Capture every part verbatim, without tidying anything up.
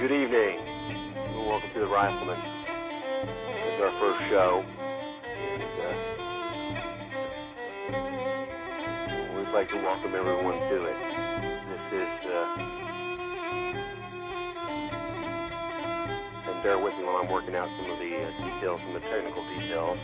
Good evening. Welcome to the Rifleman. This is our first show. And, uh, we'd like to welcome everyone to it. This is, uh, and bear with me while I'm working out some of the uh, details, some of the technical details.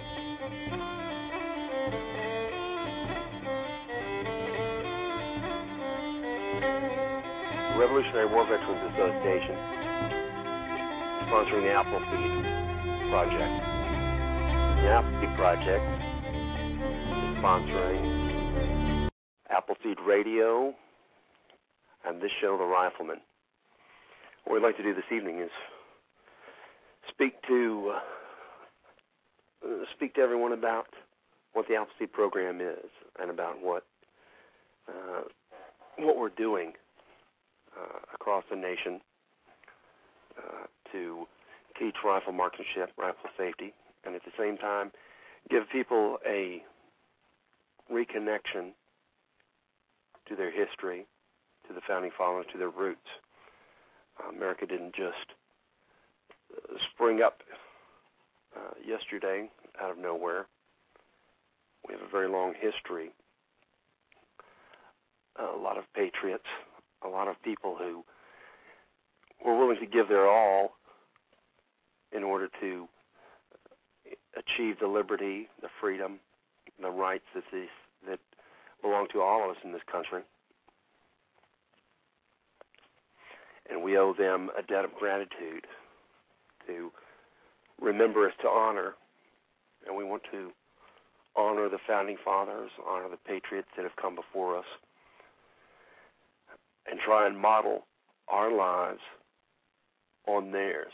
The Revolutionary War Veterans Association sponsoring the Appleseed Project. The Appleseed Project is sponsoring Appleseed Radio and this show, The Rifleman. What we'd like to do this evening is speak to uh, speak to everyone about what the Appleseed program is and about what uh, what we're doing uh, across the nation uh, to teach rifle marksmanship, rifle safety, and at the same time give people a reconnection to their history, to the founding fathers, to their roots. Uh, America didn't just uh, spring up uh, yesterday out of nowhere. We have a very long history. A lot of patriots, a lot of people who were willing to give their all in order to achieve the liberty, the freedom, the rights that, these, that belong to all of us in this country. And we owe them a debt of gratitude to remember us to honor. And we want to honor the founding fathers, honor the patriots that have come before us, and try and model our lives on theirs.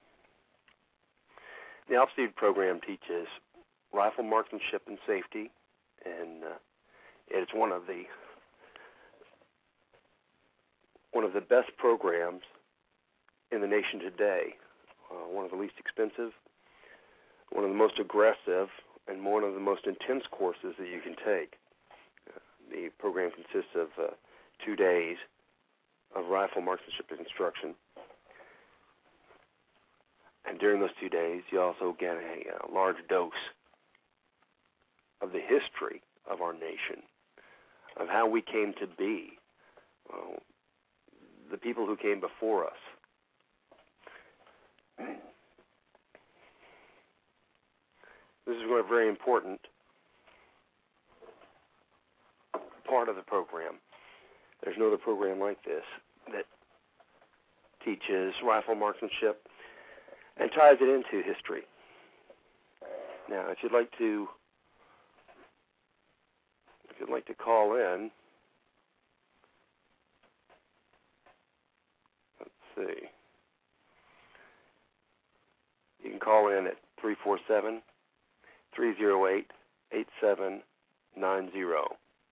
The Appleseed program teaches rifle marksmanship and safety, and uh, it's one of the one of the best programs in the nation today. Uh, one of the least expensive, one of the most aggressive, and one of the most intense courses that you can take. Uh, the program consists of uh, two days of rifle marksmanship instruction. And during those two days, you also get a, a large dose of the history of our nation, of how we came to be, uh, the people who came before us. This is a very important part of the program. There's no other program like this that teaches rifle marksmanship and ties it into history. Now, if you'd like to, if you'd like to call in, let's see, you can call in at three four seven, three oh eight, eight seven nine zero.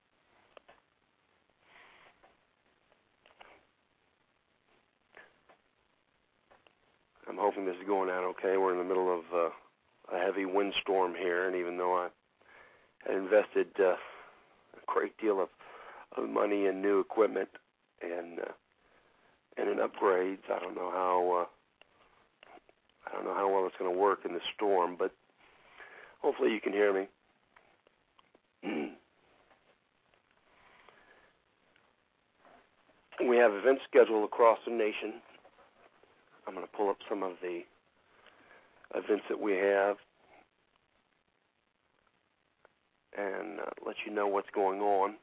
I'm hoping this is going out okay. We're in the middle of uh, a heavy windstorm here, and even though I had invested uh, a great deal of, of money in new equipment and uh, and in upgrades, I don't know how uh, I don't know how well it's going to work in the storm, but hopefully you can hear me. We have events scheduled across the nation. I'm going to pull up some of the events that we have and uh, let you know what's going on.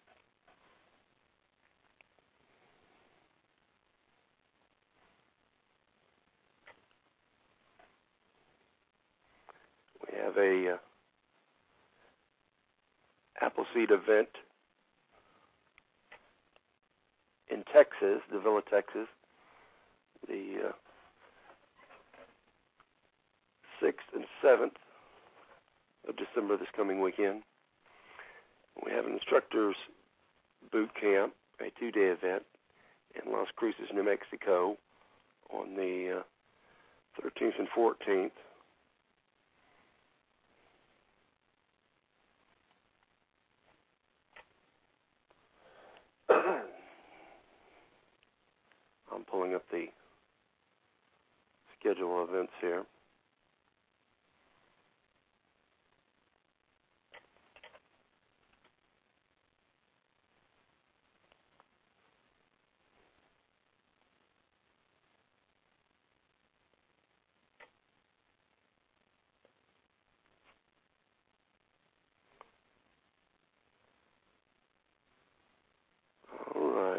We have a uh, Appleseed event in Texas, Davila, Texas, the uh, sixth and seventh of December this coming weekend. We have an instructor's boot camp, a two-day event in Las Cruces, New Mexico on the uh, thirteenth and fourteenth. I'm pulling up the schedule events here. All right.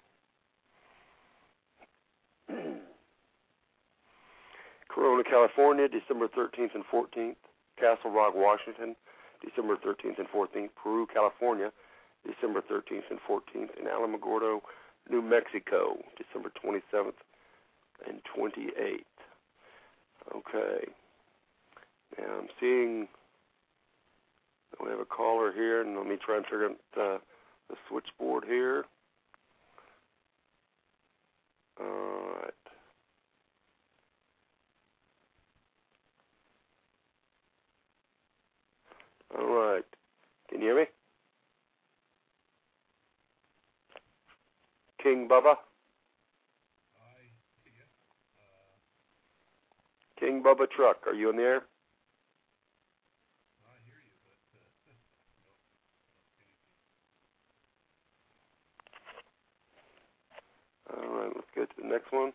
Corona, California, December thirteenth and fourteenth. Castle Rock, Washington, December thirteenth and fourteenth. Peru, California, December thirteenth and fourteenth. And Alamogordo, New Mexico, December twenty-seventh and twenty-eighth. Okay. Now I'm seeing we have a caller here, and let me try and figure out uh, the switchboard here. All right. All right. Can you hear me? King Bubba? King Bubba Truck, are you in the air? All right, let's go to the next one.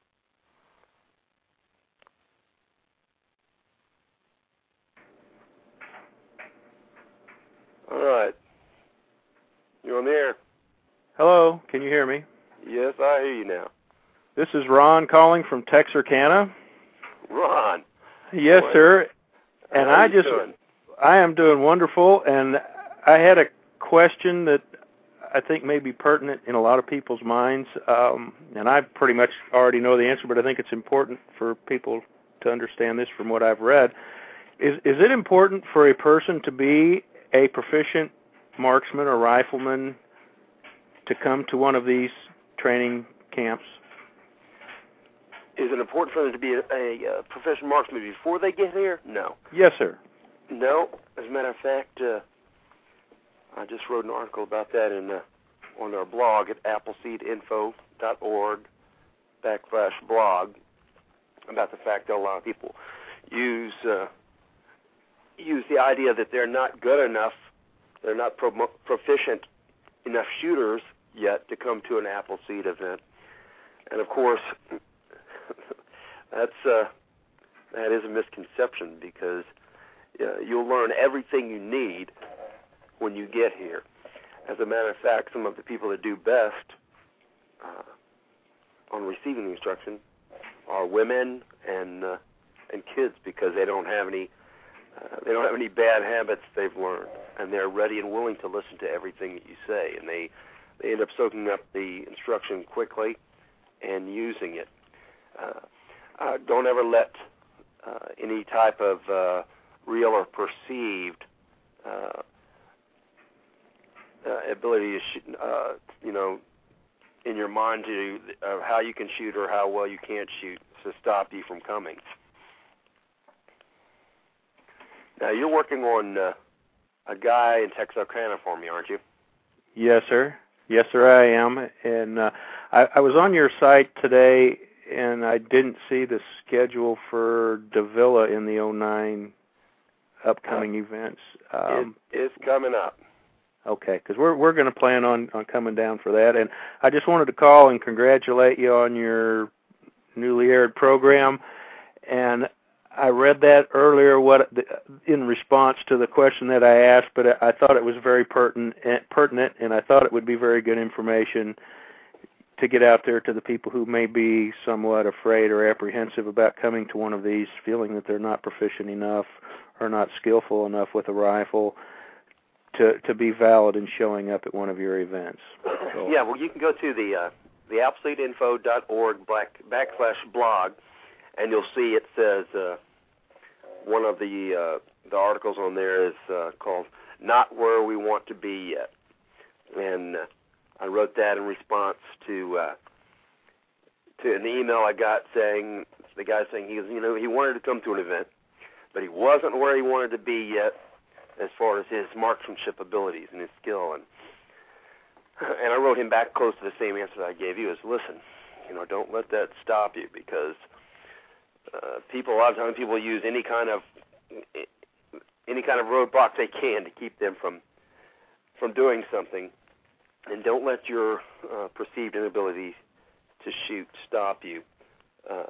All right. You're on the air. Hello, can you hear me? Yes, I hear you now. This is Ron calling from Texarkana. Ron. Yes, Boy. sir. And How I are you just, doing? I am doing wonderful, and I had a question that I think may be pertinent in a lot of people's minds, um, and I pretty much already know the answer, but I think it's important for people to understand this from what I've read. Is, is it important for a person to be a proficient marksman or rifleman to come to one of these training camps? Is it important for them to be a, a, a professional marksman before they get here? No. Yes, sir. No. As a matter of fact, uh, I just wrote an article about that in uh, on our blog at appleseedinfo.org backslash blog about the fact that a lot of people use uh, use the idea that they're not good enough, they're not pro- proficient enough shooters yet to come to an Appleseed event. And of course, that's uh, that is a misconception, because uh, you'll learn everything you need when you get here. As a matter of fact, some of the people that do best uh, on receiving the instruction are women and uh, and kids, because they don't have any uh, they don't have any bad habits they've learned, and they're ready and willing to listen to everything that you say, and they they end up soaking up the instruction quickly and using it. Uh, uh, don't ever let uh, any type of uh, real or perceived uh, uh, ability to shoot, uh, you know, in your mind to uh, how you can shoot or how well you can't shoot to stop you from coming. Now, you're working on uh, a guy in Texarkana for me, aren't you? Yes, sir. Yes, sir, I am. And uh, I, I was on your site today, and I didn't see the schedule for Davila in the oh nine upcoming uh, events. Um, it, it's coming up. Okay, because we're we're going to plan on, on coming down for that. And I just wanted to call and congratulate you on your newly aired program. And I read that earlier what in response to the question that I asked, but I thought it was very pertinent, pertinent, and I thought it would be very good information to get out there to the people who may be somewhat afraid or apprehensive about coming to one of these, feeling that they're not proficient enough or not skillful enough with a rifle to to be valid in showing up at one of your events. So. Yeah, well, you can go to the uh, the appleseedinfo.org back, backslash blog, and you'll see it says uh, one of the uh, the articles on there is uh, called "Not Where We Want to Be Yet," and uh, I wrote that in response to uh, to an email I got saying the guy saying he was, you know, he wanted to come to an event, but he wasn't where he wanted to be yet as far as his marksmanship abilities and his skill, and and I wrote him back close to the same answer that I gave you: is listen, you know, don't let that stop you, because uh, people, a lot of times people use any kind of any kind of roadblock they can to keep them from from doing something. And don't let your uh, perceived inability to shoot stop you. Uh,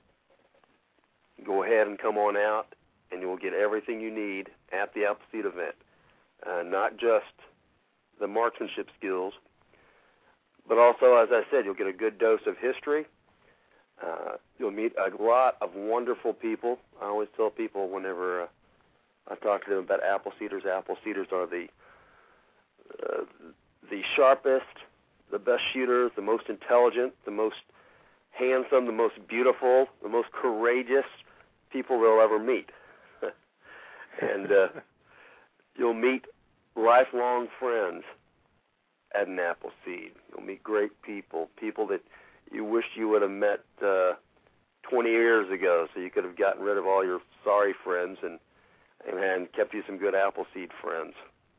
go ahead and come on out, and you will get everything you need at the Appleseed event. Uh, not just the marksmanship skills, but also, as I said, you'll get a good dose of history. Uh, you'll meet a lot of wonderful people. I always tell people whenever uh, I talk to them about Appleseeders, Appleseeders are the uh, the sharpest, the best shooters, the most intelligent, the most handsome, the most beautiful, the most courageous people they'll ever meet. And uh, you'll meet lifelong friends at an Appleseed. You'll meet great people, people that you wished you would have met uh, twenty years ago, so you could have gotten rid of all your sorry friends and and, and kept you some good Appleseed friends.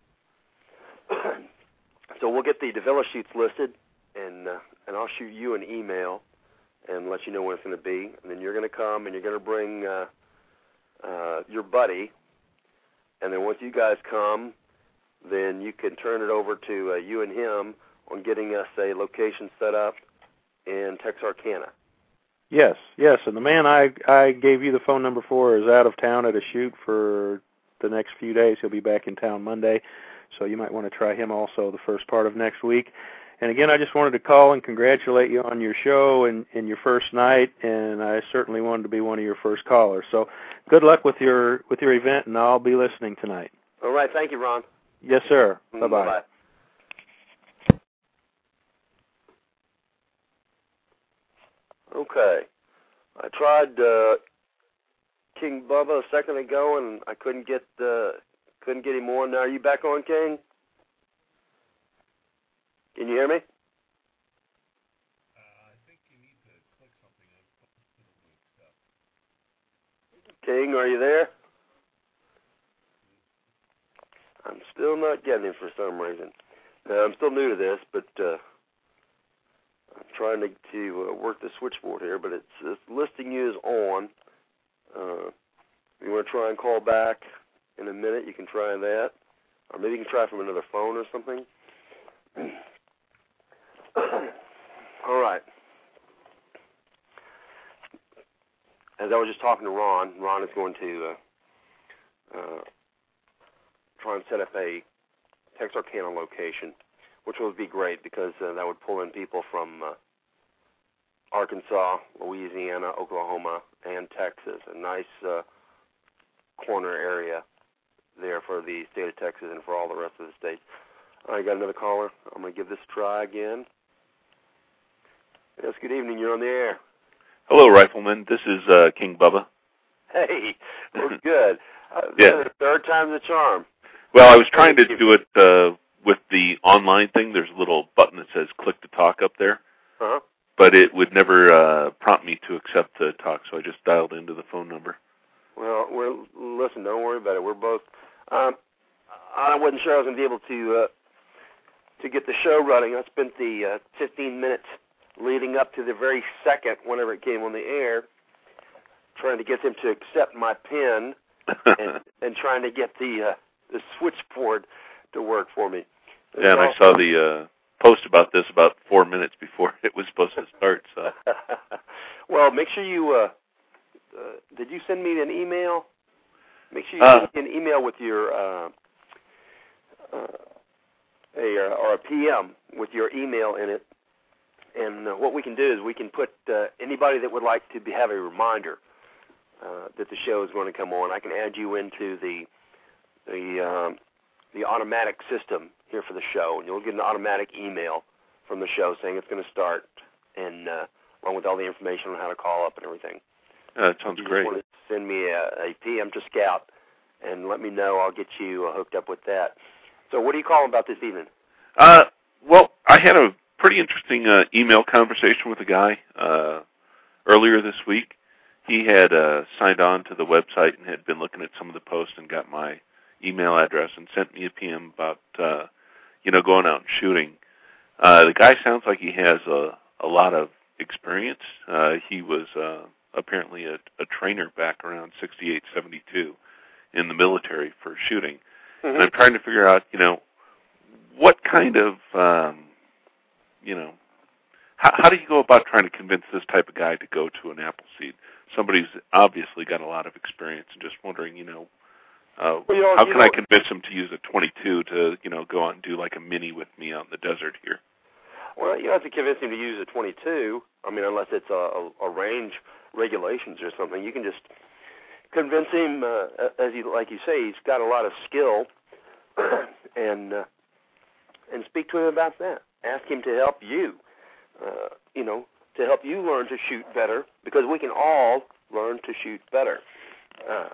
So we'll get the Davila shoots listed, and uh, and I'll shoot you an email and let you know when it's going to be. And then you're going to come and you're going to bring uh, uh, your buddy. And then once you guys come, then you can turn it over to uh, you and him on getting us a location set up in Texarkana. Yes, yes. And the man I I gave you the phone number for is out of town at a shoot for the next few days. He'll be back in town Monday, so you might want to try him also the first part of next week. And again, I just wanted to call and congratulate you on your show and, and your first night, and I certainly wanted to be one of your first callers. So good luck with your with your event, and I'll be listening tonight. All right. Thank you, Ron. Yes, sir. Bye-bye. Bye-bye. Okay. I tried uh, King Bubba a second ago, and I couldn't get uh, couldn't get him on. Now, are you back on, King? Can you hear me? Uh, I think you need to click something and accept. King, are you there? I'm still not getting him for some reason. Now, I'm still new to this, but uh, I'm trying to, to uh, work the switchboard here, but it's, it's listing you as on. Uh, if you want to try and call back in a minute, you can try that. Or maybe you can try from another phone or something. All right. As I was just talking to Ron, Ron is going to uh, uh, try and set up a Texarkana location, which would be great because uh, that would pull in people from uh, Arkansas, Louisiana, Oklahoma, and Texas. A nice uh, corner area there for the state of Texas and for all the rest of the states. I got another caller. I'm going to give this a try again. Yes, good evening. You're on the air. Hello, Rifleman. This is uh, King Bubba. Hey, well, good. Uh, Yeah. Third time's the charm. Well, I was trying to do it uh, with the online thing. There's a little button that says click to talk up there, Uh-huh. but it would never uh, prompt me to accept the talk, so I just dialed into the phone number. Well, we're, listen, don't worry about it. We're both, um, I wasn't sure I was going to be able to uh, to get the show running. I spent the uh, fifteen minutes leading up to the very second, whenever it came on the air, trying to get them to accept my pin and, and trying to get the uh, the switchboard to work for me. And Yeah, and I saw the uh, post about this about four minutes before it was supposed to start. So, well, make sure you, uh, uh, did you send me an email? Make sure you Uh, send me an email with your, uh, uh, a, uh, or a P M with your email in it. And uh, what we can do is we can put uh, anybody that would like to be, have a reminder uh, that the show is going to come on. I can add you into the the um, the automatic system here for the show, and you'll get an automatic email from the show saying it's going to start, and uh, along with all the information on how to call up and everything. uh, that sounds you great. Just want to send me a, a P M to Scout and let me know. I'll get you uh, hooked up with that. So what are you calling about this evening? Uh, well, I had a pretty interesting uh, email conversation with a guy uh, earlier this week. He had uh, signed on to the website and had been looking at some of the posts and got my email address and sent me a P M about, uh, you know, going out and shooting. Uh, the guy sounds like he has a, a lot of experience. Uh, he was uh, apparently a, a trainer back around sixty-eight, seventy-two in the military for shooting. Mm-hmm. And I'm trying to figure out, you know, what kind of, um, you know, how, how do you go about trying to convince this type of guy to go to an Appleseed? Somebody's obviously got a lot of experience, and just wondering, you know, uh, well, you know how can know, I convince him to use a twenty-two to, you know, go out and do like a mini with me out in the desert here? Well, you don't have to convince him to use a twenty-two. I mean, unless it's a, a, a range regulations or something. You can just convince him, uh, as he, like you say, he's got a lot of skill, and uh, and speak to him about that. Ask him to help you, uh, you know, to help you learn to shoot better, because we can all learn to shoot better. Uh,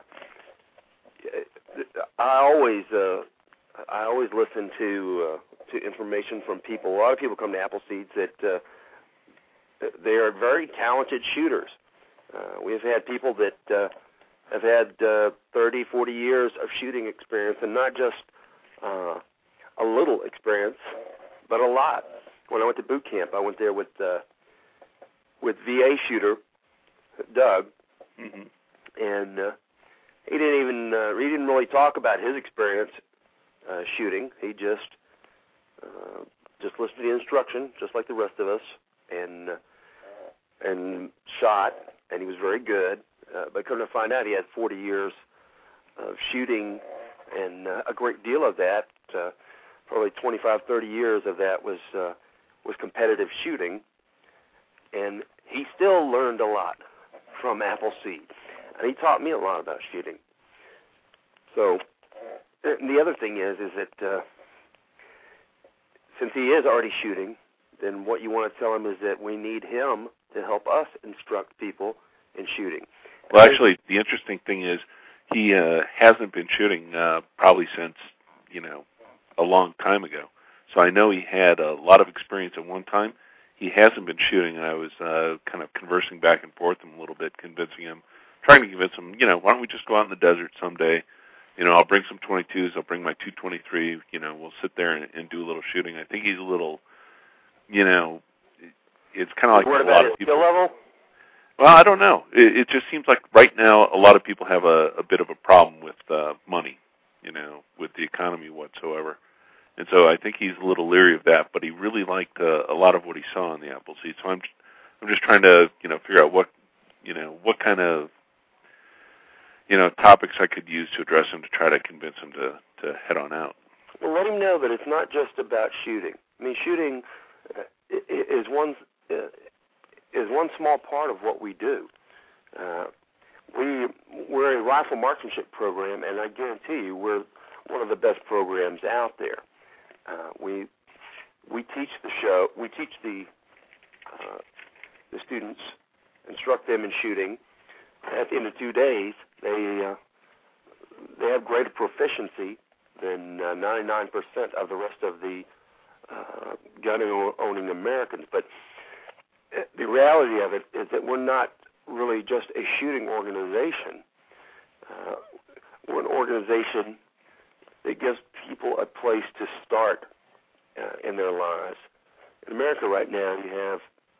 I always, uh, I always listen to uh, to information from people. A lot of people come to Appleseeds that uh, they are very talented shooters. Uh, we've had people that uh, have had uh, thirty, forty years of shooting experience, and not just uh, a little experience, but a lot. When I went to boot camp, I went there with uh, with V A shooter Doug, mm-hmm. and uh, he didn't even uh, he didn't really talk about his experience uh, shooting. He just uh, just listened to the instruction, just like the rest of us, and uh, and shot. And he was very good, uh, but come to find out, he had forty years of shooting, and uh, a great deal of that, uh, probably twenty-five, thirty years of that was uh, was competitive shooting, and he still learned a lot from Appleseed, and he taught me a lot about shooting. So, and the other thing is, is that uh, since he is already shooting, then what you want to tell him is that we need him to help us instruct people in shooting. Well, actually, the interesting thing is he uh, hasn't been shooting uh, probably since, you know, a long time ago. So I know he had a lot of experience at one time. He hasn't been shooting, and I was uh, kind of conversing back and forth with him a little bit, convincing him, trying to convince him, you know, why don't we just go out in the desert someday? You know, I'll bring some twenty-twos, I'll bring my two twenty-three, you know, we'll sit there and, and do a little shooting. I think he's a little, you know, it's kind of like what a about lot of people. Skill level? Well, I don't know. It, it just seems like right now a lot of people have a, a bit of a problem with uh, money, you know, with the economy whatsoever. And so I think he's a little leery of that, but he really liked uh, a lot of what he saw on the Appleseed. So I'm I'm just trying to, you know, figure out what, you know, what kind of, you know, topics I could use to address him to try to convince him to, to head on out. Well, let him know that it's not just about shooting. I mean, shooting uh, is one uh, is one small part of what we do. Uh, we we're a rifle marksmanship program, and I guarantee you, we're one of the best programs out there. Uh, we we teach the show. We teach the uh, the students, instruct them in shooting. At the end of two days, they uh, they have greater proficiency than uh, ninety-nine percent of the rest of the uh, gun-owning Americans. But the reality of it is that we're not really just a shooting organization. Uh, we're an organization that gives people a place to start uh, in their lives. In America right now, you have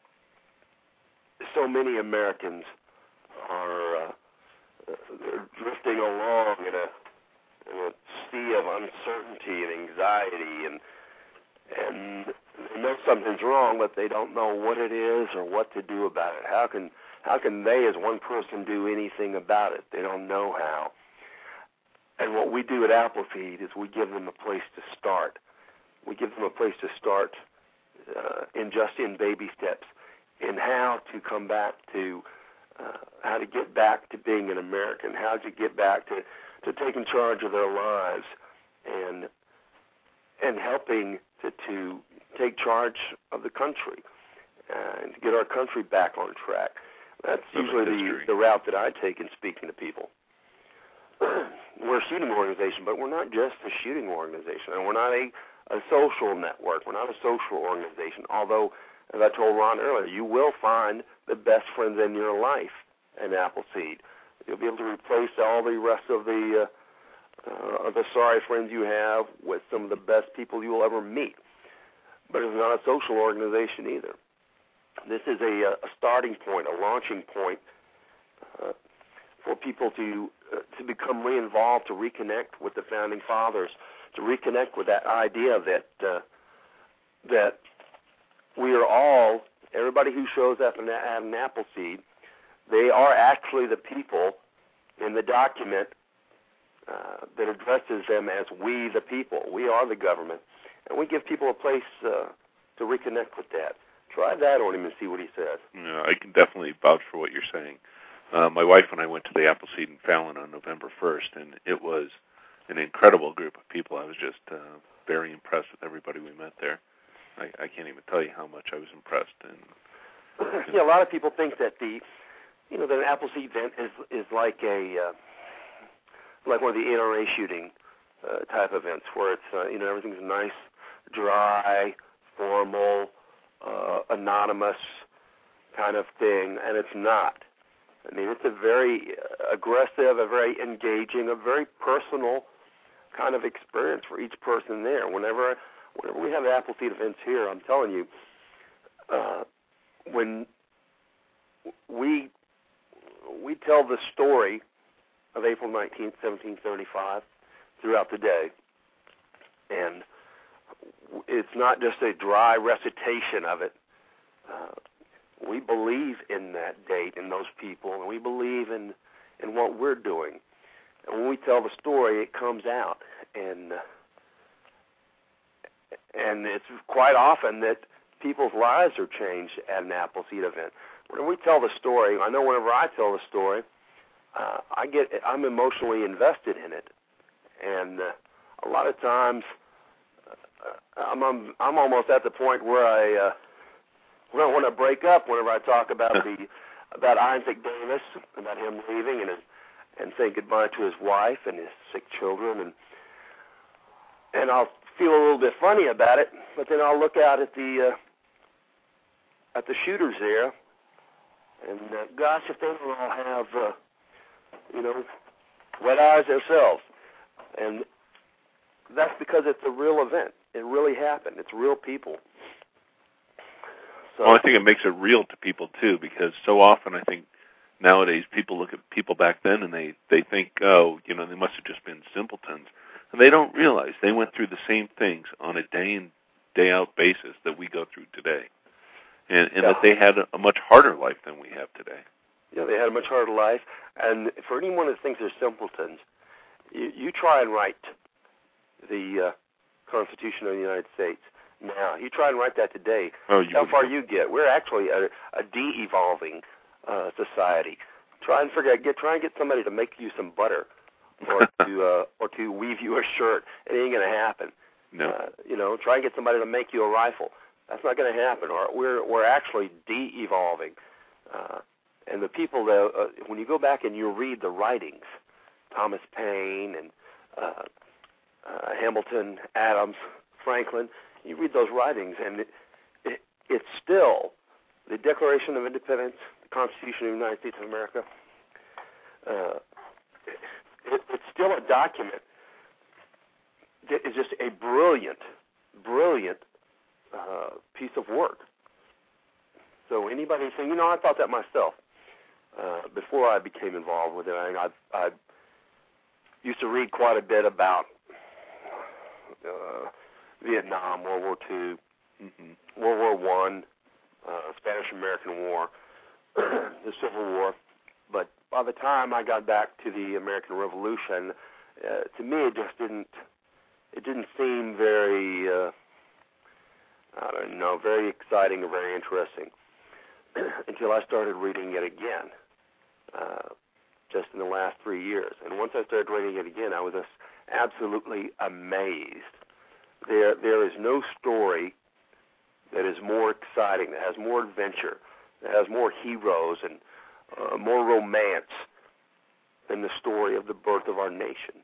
so many Americans are uh, they're drifting along in a, in a sea of uncertainty and anxiety, and and they know something's wrong, but they don't know what it is or what to do about it. How can how can they, as one person, do anything about it? They don't know how. And what we do at Appleseed is we give them a place to start. We give them a place to start uh, in just in baby steps, in how to come back to, uh, how to get back to being an American, how to get back to, to taking charge of their lives, and and helping to, to take charge of the country uh, and to get our country back on track. That's usually the, the route that I take in speaking to people. We're a shooting organization, but we're not just a shooting organization, and we're not a, a social network. We're not a social organization, although, as I told Ron earlier, you will find the best friends in your life in Appleseed. You'll be able to replace all the rest of the uh, uh, the sorry friends you have with some of the best people you will ever meet. But it's not a social organization either. This is a, a starting point, a launching point uh, for people to uh, to become re-involved, to reconnect with the Founding Fathers, to reconnect with that idea that uh, that we are all, everybody who shows up in at an Appleseed, they are actually the people in the document uh, that addresses them as we the people. We are the government. And we give people a place uh, to reconnect with that. Try that on him and see what he says. Yeah, I can definitely vouch for what you're saying. Uh, my wife and I went to the Appleseed in Fallon on November first, and it was an incredible group of people. I was just uh, very impressed with everybody we met there. I, I can't even tell you how much I was impressed. And you know. Yeah, a lot of people think that the, you know, that an Appleseed event is is like a uh, like one of the N R A shooting uh, type events, where it's uh, you know everything's nice, dry, formal, uh, anonymous kind of thing, and it's not. I mean, it's a very aggressive, a very engaging, a very personal kind of experience for each person there. Whenever whenever we have Appleseed events here, I'm telling you, uh, when we we tell the story of April nineteenth, seventeen seventy-five throughout the day, and it's not just a dry recitation of it. Uh, we believe in that date, in those people, and we believe in, in what we're doing. And when we tell the story, it comes out. And uh, and it's quite often that people's lives are changed at an Appleseed event. When we tell the story, I know whenever I tell the story, uh, I get I'm emotionally invested in it. And uh, a lot of times, uh, I'm, I'm I'm almost at the point where I uh, where I want to break up whenever I talk about the about Isaac Davis, about him leaving and his, and saying goodbye to his wife and his sick children, and and I'll feel a little bit funny about it, but then I'll look out at the uh, at the shooters there, and uh, gosh, if they don't all have uh, you know wet eyes themselves, and that's because it's a real event. It really happened. It's real people. So, well, I think it makes it real to people too, because so often I think nowadays people look at people back then and they, they think, oh, you know, they must have just been simpletons. And they don't realize they went through the same things on a day in, day out basis that we go through today. And, and yeah. that they had a, a much harder life than we have today. Yeah, they had a much harder life. And for anyone that thinks they're simpletons, you, you try and write the uh, Constitution of the United States now. You try and write that today. Oh, you How far you get? We're actually a, a de-evolving uh, society. Try and forget. Get try and get somebody to make you some butter, or to uh, or to weave you a shirt. It ain't going to happen. No. Uh, you know, try and get somebody to make you a rifle. That's not going to happen. Or we're we're actually de-evolving. Uh, and the people that uh, when you go back and you read the writings, Thomas Paine and uh, uh, Hamilton, Adams, Franklin. You read those writings, and it, it, it's still the Declaration of Independence, the Constitution of the United States of America. Uh, it, it's still a document that is just a brilliant, brilliant uh, piece of work. So anybody saying, you know, I thought that myself uh, before I became involved with it. I, I, I used to read quite a bit about uh, Vietnam, World War Two, mm-hmm. World War One, uh, Spanish-American War, the Civil War. But by the time I got back to the American Revolution, uh, to me it just didn't. It didn't seem very, uh, I don't know, very exciting or very interesting until I started reading it again, uh, just in the last three years. And once I started reading it again, I was just absolutely amazed. There, there is no story that is more exciting, that has more adventure, that has more heroes and uh, more romance than the story of the birth of our nation.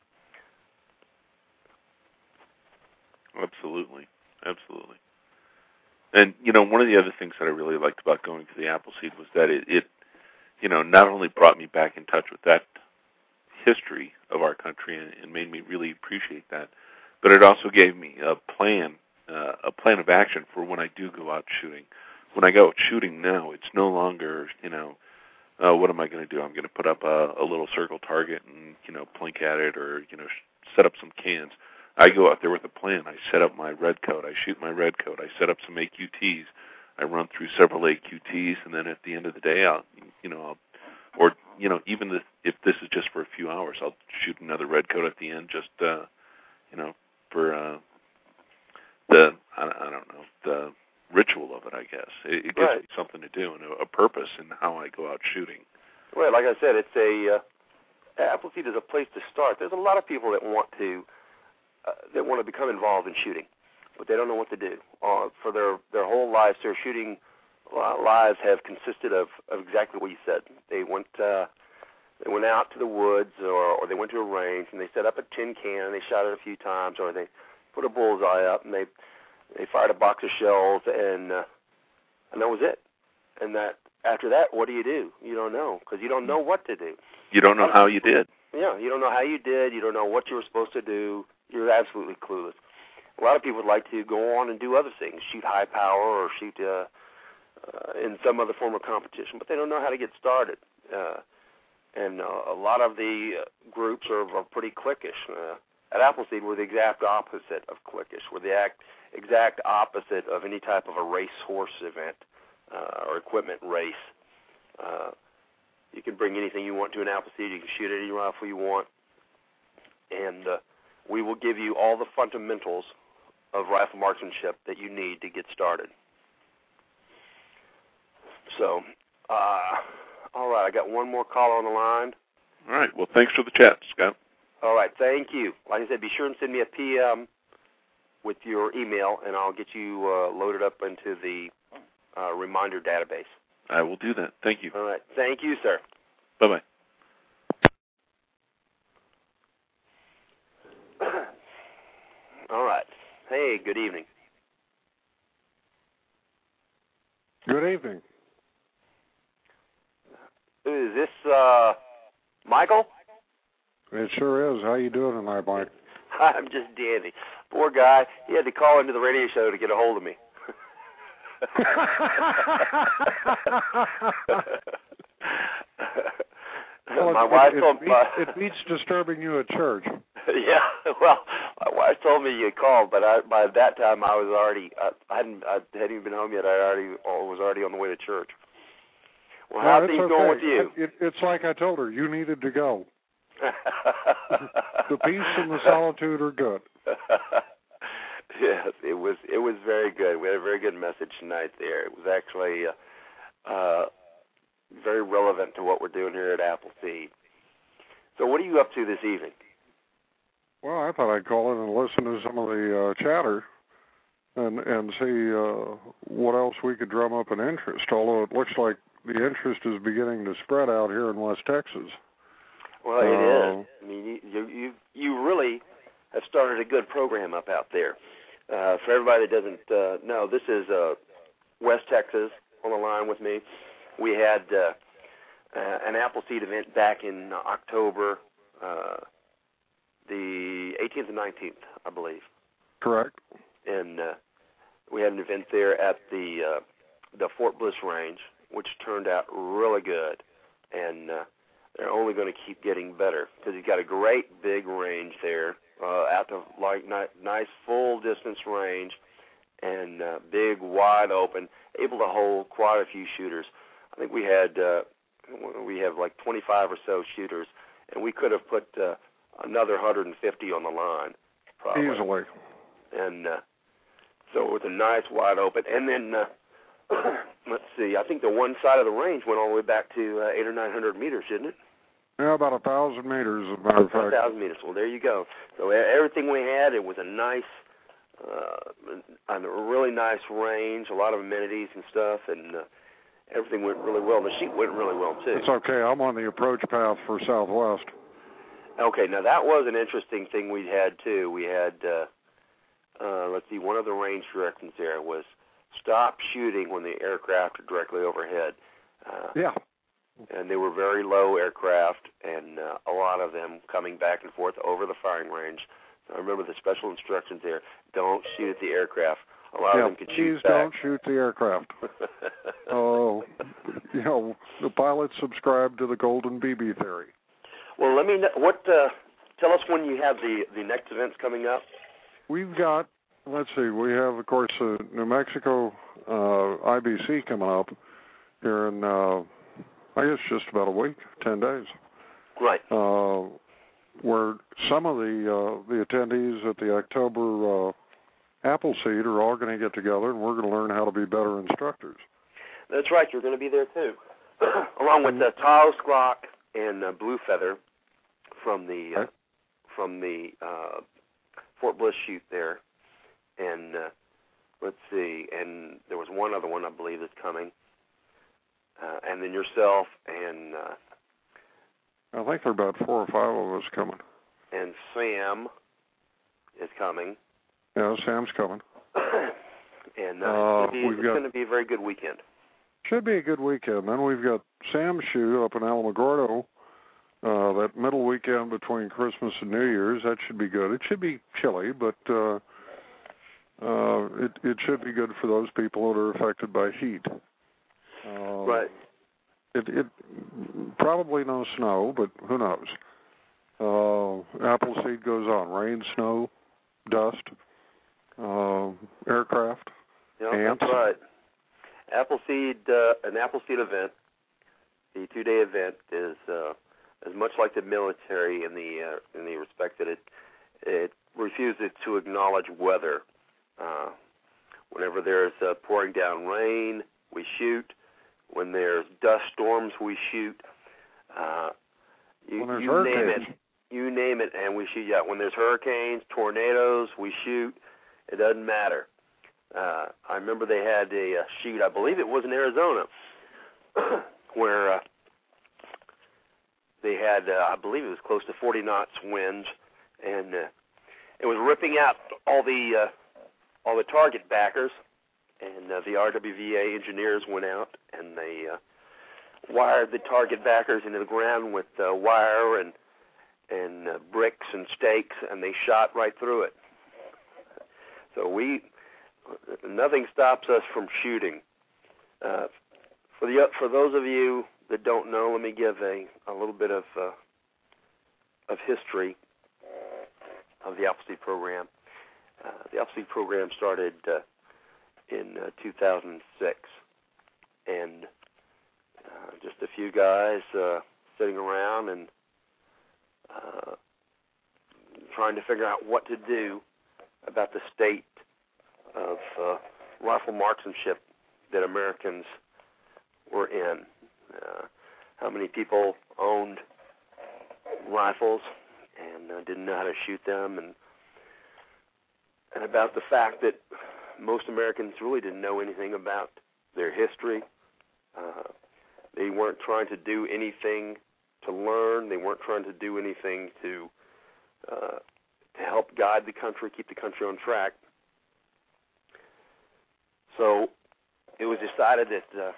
Absolutely, absolutely. And, you know, one of the other things that I really liked about going to the Appleseed was that it, it, you know, not only brought me back in touch with that history of our country and, and made me really appreciate that, but it also gave me a plan, uh, a plan of action for when I do go out shooting. When I go out shooting now, it's no longer, you know, uh, what am I going to do? I'm going to put up a, a little circle target and, you know, plink at it or, you know, sh- set up some cans. I go out there with a plan. I set up my red coat. I shoot my red coat. I set up some A Q Ts. I run through several A Q Ts, and then at the end of the day, I'll, you know, I'll, or, you know, even the, if this is just for a few hours, I'll shoot another red coat at the end just, uh, you know, for uh, the, I, I don't know, the ritual of it, I guess. It, it gives right. me something to do and a, a purpose in how I go out shooting. Well, like I said, it's a, uh, Appleseed is a place to start. There's a lot of people that want to, uh, that want to become involved in shooting, but they don't know what to do. Uh, for their, their whole lives, their shooting lives have consisted of, of exactly what you said. They went uh, they went out to the woods or, or they went to a range and they set up a tin can and they shot it a few times, or they put a bullseye up and they they fired a box of shells and uh, and that was it. And that after that, what do you do? You don't know because you don't know what to do. You don't know how you did. Yeah, you don't know how you did. You don't know what you were supposed to do. You're absolutely clueless. A lot of people would like to go on and do other things, shoot high power or shoot uh, uh, in some other form of competition, but they don't know how to get started. Uh, and uh, a lot of the uh, groups are, are pretty cliquish. Uh, at Appleseed, we're the exact opposite of cliquish. We're the act, exact opposite of any type of a racehorse event uh, or equipment race. Uh, you can bring anything you want to an Appleseed. You can shoot any rifle you want. And uh, we will give you all the fundamentals of rifle marksmanship that you need to get started. So, uh, all right, I got one more caller on the line. All right, well, thanks for the chat, Scott. All right, thank you. Like I said, be sure and send me a P M with your email, and I'll get you uh, loaded up into the uh, reminder database. I will do that. Thank you. All right, thank you, sir. Bye-bye. All right. Hey, good evening. Good evening. Is this uh, Michael? It sure is. How you doing tonight, Mike? I'm just dandy. Poor guy. He had to call into the radio show to get a hold of me. Well, my it, wife it, told it, beats, my, it beats disturbing you at church. Yeah, well, my wife told me you called, but I, by that time I was already I, I hadn't I hadn't even been home yet. I already I was already on the way to church. Well, how no, are things okay. going with you? It, it, it's like I told her, you needed to go. The peace and the solitude are good. Yes, it was it was very good. We had a very good message tonight there. It was actually uh, uh, very relevant to what we're doing here at Appleseed. So what are you up to this evening? Well, I thought I'd call in and listen to some of the uh, chatter and and see uh, what else we could drum up an interest, although it looks like the interest is beginning to spread out here in West Texas. Well, it uh, is. I mean, you, you you really have started a good program up out there. Uh, for everybody that doesn't uh, know, this is uh, West Texas on the line with me. We had uh, uh, an Appleseed event back in October, uh, the eighteenth and nineteenth, I believe. Correct. And uh, we had an event there at the uh, the Fort Bliss Range, which turned out really good. And uh, they're only going to keep getting better because you've got a great big range there, uh, out to like ni- nice full distance range, and uh, big wide open, able to hold quite a few shooters. I think we had uh, we have like twenty-five or so shooters, and we could have put uh, another one hundred fifty on the line, probably. Easily. And uh, so it was a nice wide open, and then. Uh, Let's see. I think the one side of the range went all the way back to uh, eight or nine hundred meters, didn't it? Yeah, about a thousand meters, as a matter of fact. A thousand meters. Well, there you go. So everything we had, it was a nice, uh, a really nice range, a lot of amenities and stuff, and uh, everything went really well. The sheet went really well too. It's okay. I'm on the approach path for Southwest. Okay, now that was an interesting thing we had too. We had, uh, uh, let's see, one of the range directions there was. Stop shooting when the aircraft are directly overhead. Uh, yeah. And they were very low aircraft, and uh, a lot of them coming back and forth over the firing range. So I remember the special instructions there, don't shoot at the aircraft. A lot yeah, of them can shoot please back. don't shoot the aircraft. Oh, you know, the pilots subscribe to the Golden B B theory. Well, let me know, what. Uh, tell us when you have the the next events coming up. We've got, let's see, we have, of course, uh, New Mexico uh, I B C coming up here in, uh, I guess, just about a week, ten days. Right. Uh, where some of the uh, the attendees at the October uh, Appleseed are all going to get together, and we're going to learn how to be better instructors. That's right. You're going to be there too, along with uh, Tahoe Squawk and uh, Blue Feather from the uh, right. from the uh, Fort Bliss shoot there, and uh, let's see, and there was one other one I believe that's coming, uh, and then yourself and uh, I think there are about four or five of us coming. And Sam is coming. Yeah, Sam's coming. and uh, uh, it's we've got, going to be a very good weekend. Should be a good weekend. Then we've got Sam's shoot up in Alamogordo. Uh, that middle weekend between Christmas and New Year's, that should be good. It should be chilly, but uh, uh, it it should be good for those people that are affected by heat. Uh, right. It it probably no snow, but who knows? Uh, Appleseed goes on: rain, snow, dust, uh, aircraft, Yeah, ants. that's right. Appleseed, uh, an Appleseed event, the two-day event is. Uh, As much like the military in the uh, in the respect that it it refuses to acknowledge weather. Uh, whenever there's uh, pouring down rain, we shoot. When there's dust storms, we shoot. Uh, you, when there's you hurricanes. name it, you name it, and we shoot. Yeah, when there's hurricanes, tornadoes, we shoot. It doesn't matter. Uh, I remember they had a, a shoot. I believe it was in Arizona, where. Uh, They had, uh, I believe it was close to forty knots winds, and uh, it was ripping out all the uh, all the target backers. And uh, the R W V A engineers went out and they uh, wired the target backers into the ground with uh, wire and and uh, bricks and stakes, and they shot right through it. So we, nothing stops us from shooting. Uh, for the for those of you that don't know, let me give a, a little bit of uh, of history of the Appleseed program. Uh, the Appleseed program started uh, in uh, two thousand six, and uh, just a few guys uh, sitting around and uh, trying to figure out what to do about the state of uh, rifle marksmanship that Americans were in. Uh, how many people owned rifles and uh, didn't know how to shoot them, and and about the fact that most Americans really didn't know anything about their history. Uh, they weren't trying to do anything to learn. They weren't trying to do anything to uh, to help guide the country, keep the country on track. So it was decided that uh,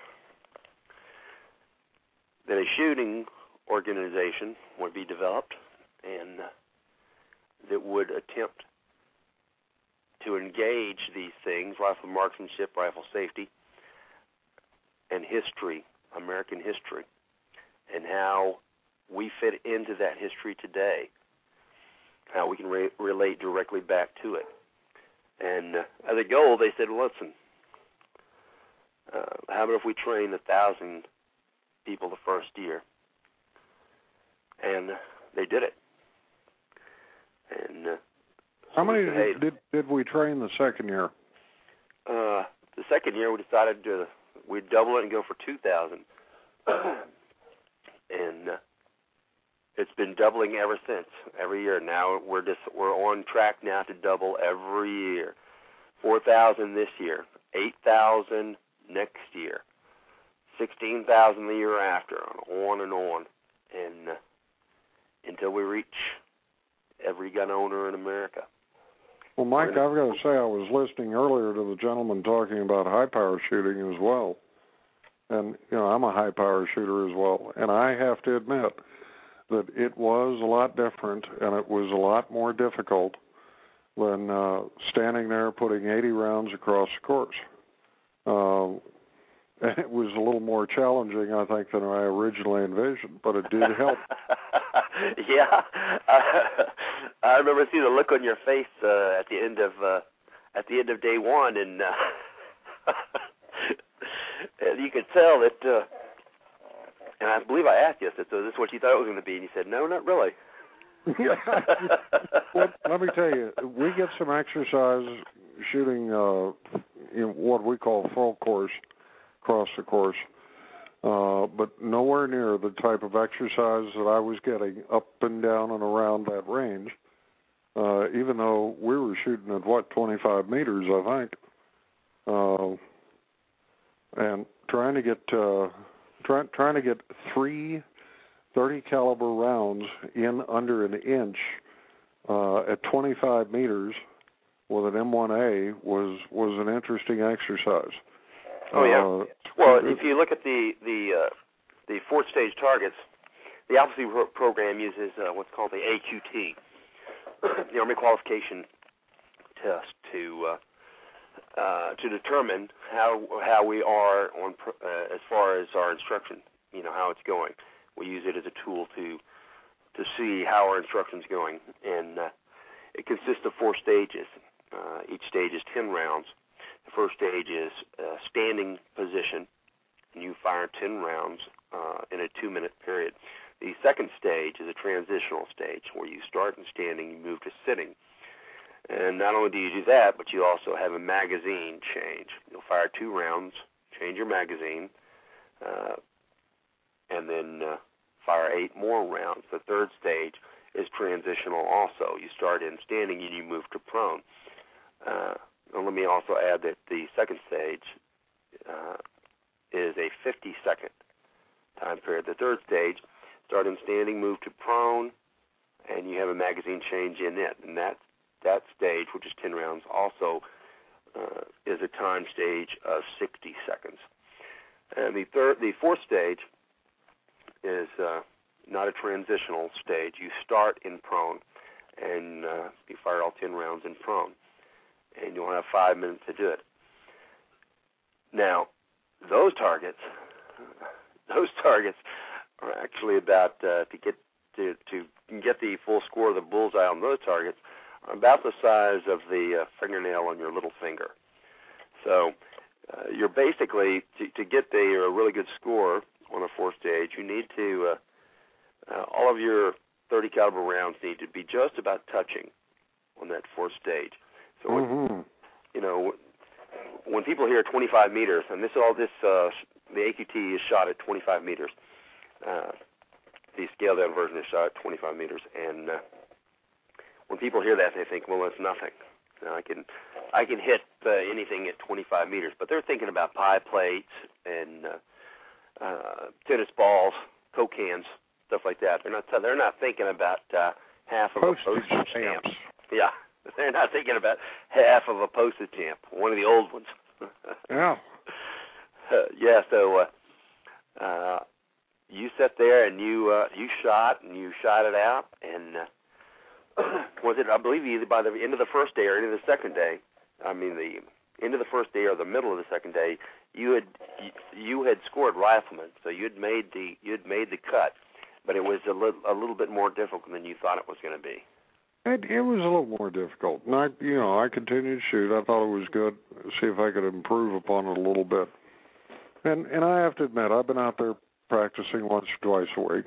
that a shooting organization would be developed and uh, that would attempt to engage these things, rifle marksmanship, rifle safety, and history, American history, and how we fit into that history today, how we can re- relate directly back to it. And uh, as a goal, they said, listen, uh, how about if we train a thousand people the first year? And uh, they did it. And uh, how many said, hey, did did we train the second year? Uh, the second year, we decided to we'd double it and go for two thousand, and uh, it's been doubling ever since. Every year now, we're just we're on track now to double every year. Four thousand this year, eight thousand next year, sixteen thousand the year after, on and on, and uh, until we reach every gun owner in America. Well, Mike, I've got to say I was listening earlier to the gentleman talking about high-power shooting as well. And, you know, I'm a high-power shooter as well. And I have to admit that it was a lot different and it was a lot more difficult than uh, standing there putting eighty rounds across the course. Uh, it was a little more challenging, I think, than I originally envisioned, but it did help. Yeah, uh, I remember seeing the look on your face uh, at the end of uh, at the end of day one, and, uh, and you could tell that. Uh, and I believe I asked you, I said, "So is this what you thought it was going to be?" And you said, "No, not really." Well, let me tell you, we get some exercise shooting uh, in what we call full course, across the course, uh, but nowhere near the type of exercise that I was getting up and down and around that range, uh, even though we were shooting at, what, twenty-five meters, I think, uh, and trying to get uh, try, trying to get three thirty caliber rounds in under an inch uh, at twenty-five meters with an M one A was was an interesting exercise. Oh yeah. Uh, well, if you look at the the uh, the fourth stage targets, the AppleSeed pro- program uses uh, what's called the A Q T, the Army Qualification Test, to uh, uh, to determine how how we are on pro- uh, as far as our instruction. You know, how it's going. We use it as a tool to to see how our instruction's going, and uh, it consists of four stages. Uh, each stage is ten rounds. The first stage is uh, standing position, and you fire ten rounds uh, in a two-minute period. The second stage is a transitional stage, where you start in standing, you move to sitting. And not only do you do that, but you also have a magazine change. You'll fire two rounds, change your magazine, uh, and then uh, fire eight more rounds. The third stage is transitional also. You start in standing and you move to prone. Uh, and let me also add that the second stage uh, is a fifty-second time period. The third stage, start in standing, move to prone, and you have a magazine change in it. And that, that stage, which is ten rounds, also uh, is a time stage of sixty seconds. And the third, the fourth stage is uh, not a transitional stage. You start in prone, and uh, you fire all ten rounds in prone, and you'll have five minutes to do it. Now, those targets, those targets are actually about uh, to get to to get the full score of the bullseye on those targets are about the size of the uh, fingernail on your little finger. So uh, you're basically to, to get the uh, really good score on a fourth stage, you need to, uh, uh, all of your thirty caliber rounds need to be just about touching on that fourth stage. So, mm-hmm. when, you know, when people hear twenty-five meters, and this all this, uh, the A Q T is shot at twenty-five meters. Uh, the scaled down version is shot at twenty-five meters, and uh, when people hear that, they think, well, that's nothing. You know, I can, I can hit uh, anything at twenty-five meters, but they're thinking about pie plates and uh, Uh, tennis balls, Coke cans, stuff like that. They're not. They're not thinking about uh, half of postage a postage stamps. stamp. Yeah, they're not thinking about half of a postage stamp. One of the old ones. Yeah. Uh, yeah. So uh, uh, you sat there and you uh, you shot and you shot it out, and uh, was it? I believe either by the end of the first day or end of the second day. I mean the end of the first day or the middle of the second day. You had you had scored rifleman, so you'd made the you'd made the cut, but it was a little a little bit more difficult than you thought it was going to be. It, it was a little more difficult. And I, you know, I continued to shoot. I thought it was good. See if I could improve upon it a little bit. And and I have to admit, I've been out there practicing once or twice a week,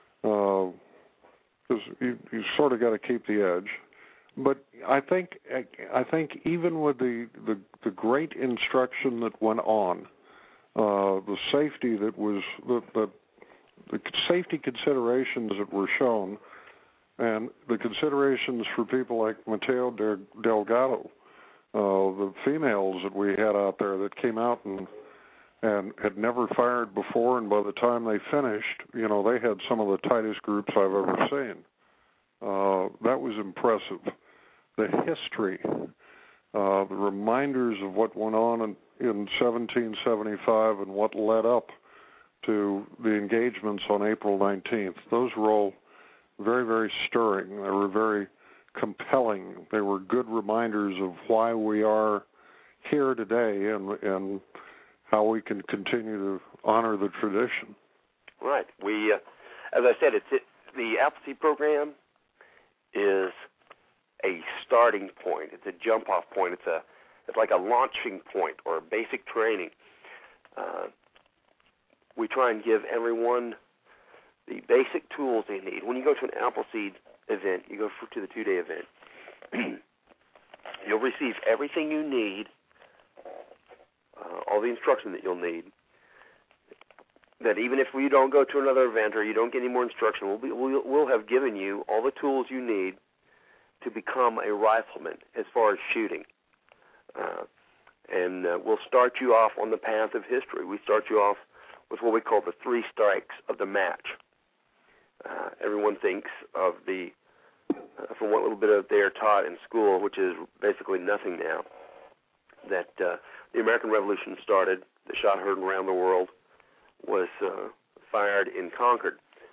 because uh, you you sort of got to keep the edge. But I think I think even with the, the, the great instruction that went on, uh, the safety that was the, the the safety considerations that were shown, and the considerations for people like Mateo Delgado, uh, the females that we had out there that came out and and had never fired before, and by the time they finished, you know, they had some of the tightest groups I've ever seen. Uh, that was impressive. The history, uh, the reminders of what went on in, in seventeen seventy-five and what led up to the engagements on April nineteenth, those were all very, very stirring. They were very compelling. They were good reminders of why we are here today and and how we can continue to honor the tradition. Right. We, uh, as I said, it's it, the Appleseed program is a starting point. It's a jump-off point. It's a it's like a launching point or a basic training. Uh, we try and give everyone the basic tools they need. When you go to an Appleseed event, you go for, to the two-day event, you'll receive everything you need, uh, all the instruction that you'll need, that even if we don't go to another event or you don't get any more instruction, we'll, be, we'll, we'll have given you all the tools you need to become a rifleman as far as shooting. Uh, and uh, we'll start you off on the path of history. We start you off with what we call the three strikes of the match. Uh, everyone thinks of the, uh, from what little bit of they are taught in school, which is basically nothing now, that uh, the American Revolution started, the shot heard around the world, was uh, fired in Concord.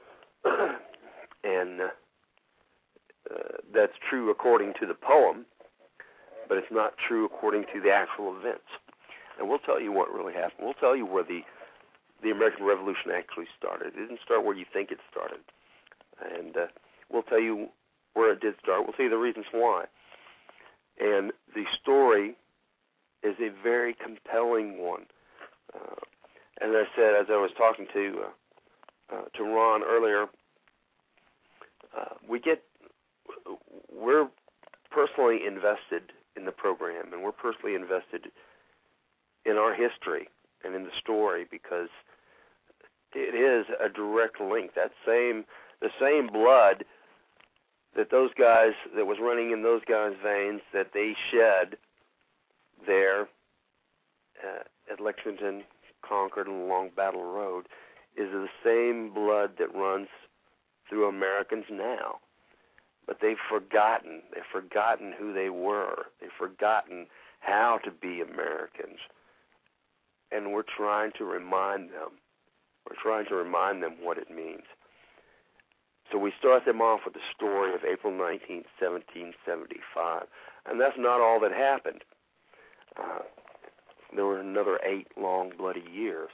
and uh, uh, that's true according to the poem, but it's not true according to the actual events. And we'll tell you what really happened. We'll tell you where the the American Revolution actually started. It didn't start where you think it started. And uh, we'll tell you where it did start. We'll tell you the reasons why. And the story is a very compelling one. Uh, as I said, as I was talking to uh, uh, to Ron earlier, uh, we get we're personally invested in the program, and we're personally invested in our history and in the story because it is a direct link. That same the same blood that those guys that was running in those guys' veins that they shed there uh, at Lexington, Concord, and along Battle Road is the same blood that runs through Americans now. But they've forgotten. They've forgotten who they were. They've forgotten how to be Americans. And we're trying to remind them. We're trying to remind them what it means. So we start them off with the story of April nineteenth, seventeen seventy-five. And that's not all that happened. Uh, there were another eight long, bloody years.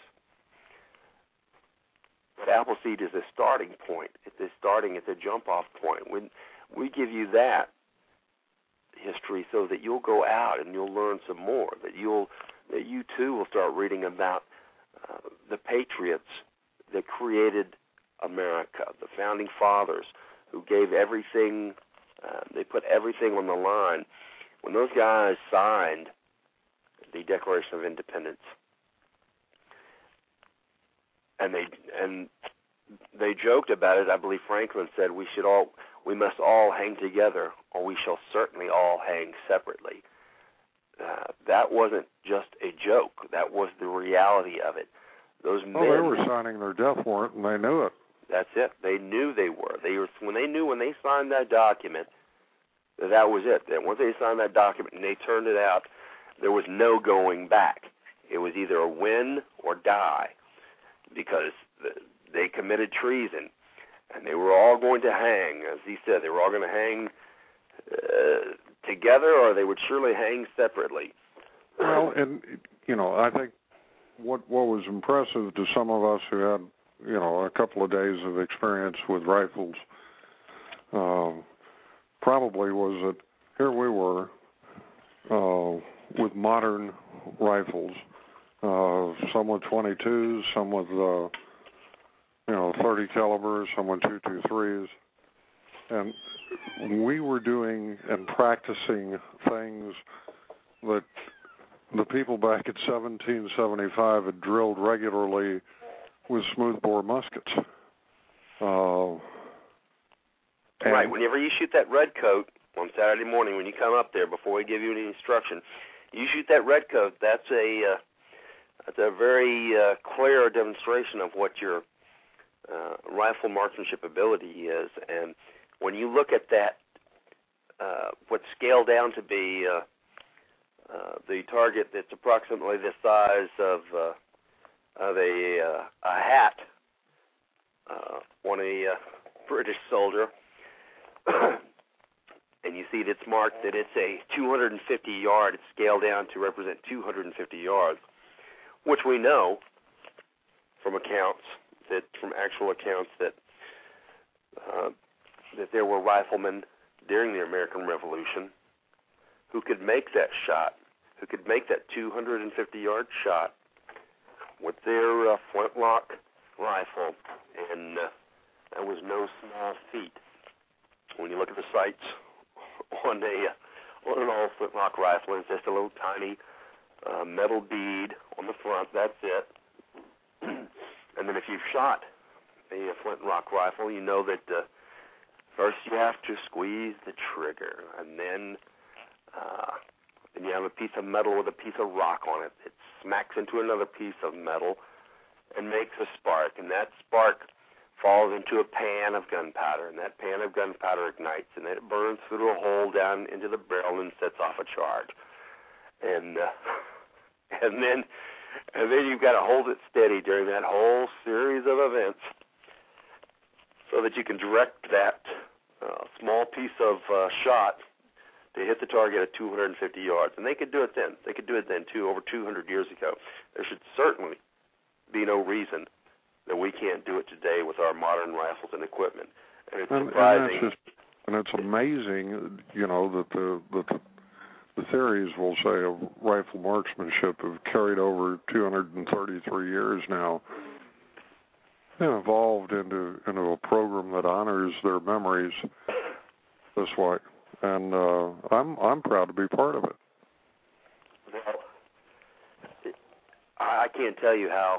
But Appleseed is a starting point. It's a starting, it's a jump-off point. When we give you that history so that you'll go out and you'll learn some more, that you'll that you too will start reading about uh, the patriots that created America, the founding fathers who gave everything, uh, they put everything on the line. When those guys signed the Declaration of Independence, and they and they joked about it, I believe Franklin said we should all we must all hang together, or we shall certainly all hang separately. Uh, that wasn't just a joke. That was the reality of it. Those men. Oh, they were signing their death warrant, and they knew it. That's it. They knew they were. They were when they knew when they signed that document that that was it. That once they signed that document and they turned it out, there was no going back. It was either a win or die, because they committed treason, and they were all going to hang. As he said, they were all going to hang uh, together, or they would surely hang separately. Well, and you know, I think what what was impressive to some of us who had, you know, a couple of days of experience with rifles, um, probably was that here we were uh, with modern rifles, uh, some with twenty-twos, some with uh, you know thirty calibers, some with two twenty-threes, and we were doing and practicing things that the people back at seventeen seventy-five had drilled regularly with smoothbore muskets. Uh, right. Whenever you shoot that red coat on Saturday morning, when you come up there, before we give you any instruction, you shoot that red coat. That's a uh, that's a very uh, clear demonstration of what your uh, rifle marksmanship ability is. And when you look at that, uh, what's scaled down to be uh, uh, the target that's approximately the size of uh, of a uh, a hat uh, on a uh, British soldier, and and you see that it's marked that it's a two hundred fifty yard. It's scaled down to represent two hundred fifty yards, which we know from accounts that from actual accounts that uh, that there were riflemen during the American Revolution who could make that shot, who could make that two hundred fifty yard shot with their uh, flintlock rifle, and uh, that was no small feat. When you look at the sights on a uh, on an old flintlock rifle, it's just a little tiny uh, metal bead on the front. That's it. And then if you've shot a, a flintlock rifle, you know that uh, first you have to squeeze the trigger, and then uh, then you have a piece of metal with a piece of rock on it. It smacks into another piece of metal and makes a spark, and that spark falls into a pan of gunpowder, and that pan of gunpowder ignites, and then it burns through a hole down into the barrel and sets off a charge. And uh, and then and then you've got to hold it steady during that whole series of events so that you can direct that uh, small piece of uh, shot to hit the target at two hundred fifty yards. And they could do it then. They could do it then, too, over two hundred years ago. There should certainly be no reason that we can't do it today with our modern rifles and equipment. And it's and, surprising. And, just, and it's amazing, you know, that the, that the the theories, we'll say, of rifle marksmanship have carried over two hundred thirty-three years now and evolved into, into a program that honors their memories this way. And uh, I'm I'm proud to be part of it. Well, it, I can't tell you how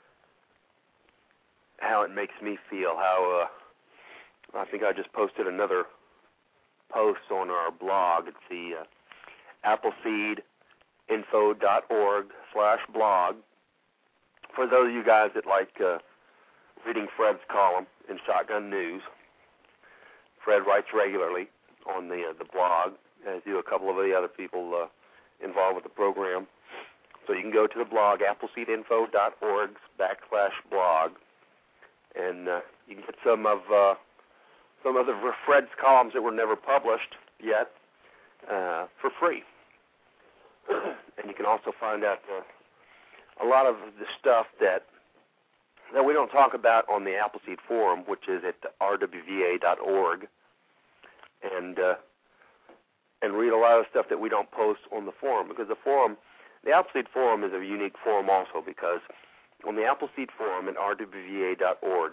how it makes me feel. How uh, I think I just posted another post on our blog. It's the uh, appleseed info dot org slash blog. For those of you guys that like uh, reading Fred's column in Shotgun News, Fred writes regularly on the uh, the blog, as do a couple of the other people uh, involved with the program. So you can go to the blog, appleseed info dot org backslash blog, and uh, you can get some of uh, some of the Fred's columns that were never published yet uh, for free. And you can also find out uh, a lot of the stuff that that we don't talk about on the Appleseed Forum, which is at r w v a dot org. And uh, and read a lot of stuff that we don't post on the forum, because the forum, the Appleseed Forum is a unique forum also, because on the Appleseed Forum at r w v a dot org,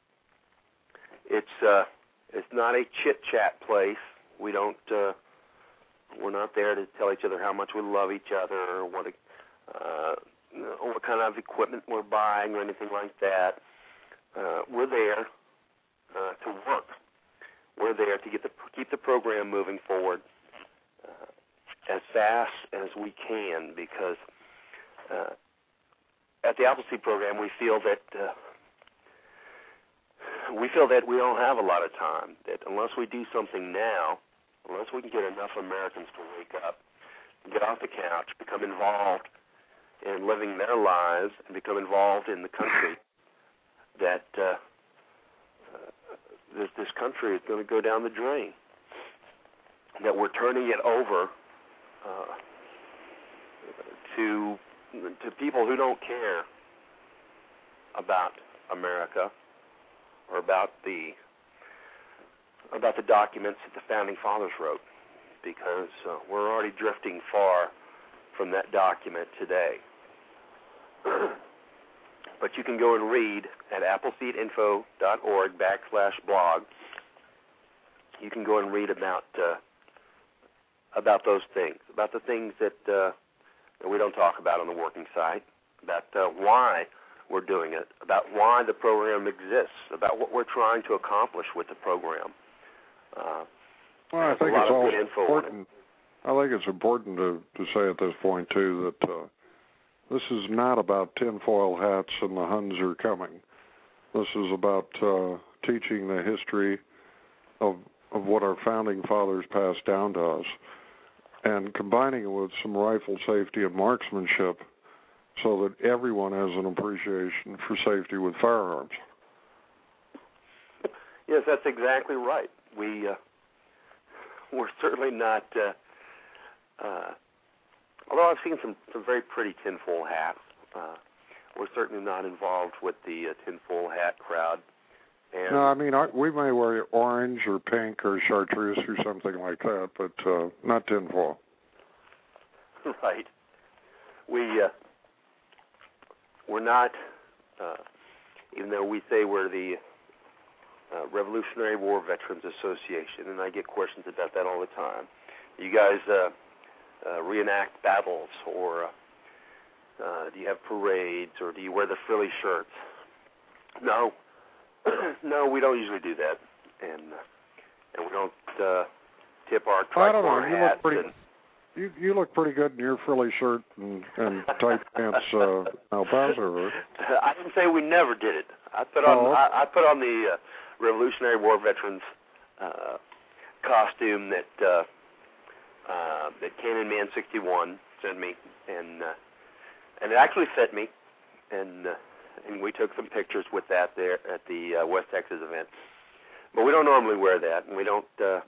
it's uh, it's not a chit chat place. We don't uh, we're not there to tell each other how much we love each other or what uh, or what kind of equipment we're buying or anything like that. Uh, we're there uh, to work. We're there to get the, keep the program moving forward uh, as fast as we can, because uh, at the Appleseed program we feel that uh, we feel that we don't have a lot of time. That unless we do something now, unless we can get enough Americans to wake up, get off the couch, become involved in living their lives, and become involved in the country, that uh, This, this country is going to go down the drain, that we're turning it over uh, to to people who don't care about America or about the about the documents that the Founding Fathers wrote, because uh, we're already drifting far from that document today. But you can go and read at appleseed info dot org backslash blog. You can go and read about uh, about those things, about the things that, uh, that we don't talk about on the working site, about uh, why we're doing it, about why the program exists, about what we're trying to accomplish with the program. Uh, well, I think it's also important. I think it's important to, to say at this point, too, that uh, this is not about tinfoil hats and the Huns are coming. This is about uh, teaching the history of of what our founding fathers passed down to us, and combining it with some rifle safety and marksmanship, so that everyone has an appreciation for safety with firearms. Yes, that's exactly right. We uh, we're certainly not. Uh, uh, although I've seen some, some very pretty tinfoil hats, uh, we're certainly not involved with the uh, tinfoil hat crowd. And no, I mean I, we may wear orange or pink or chartreuse or something like that, but uh, not tinfoil. Right. We uh, we're not. Uh, even though we say we're the uh, Revolutionary War Veterans Association, and I get questions about that all the time. You guys uh, uh, reenact battles, or uh, do you have parades, or do you wear the frilly shirts? No, no, we don't usually do that, and uh, and we don't uh, tip our tricolor hats. You look pretty, you, you look pretty good in your frilly shirt and, and tight pants, uh, El Paso. I didn't say we never did it. I put on oh. I, I put on the uh, Revolutionary War Veterans uh, costume that uh, uh, that Cannon Man sixty-one sent me, and uh, and it actually fit me, and uh, and we took some pictures with that there at the uh, West Texas event. But we don't normally wear that, and we don't. Uh,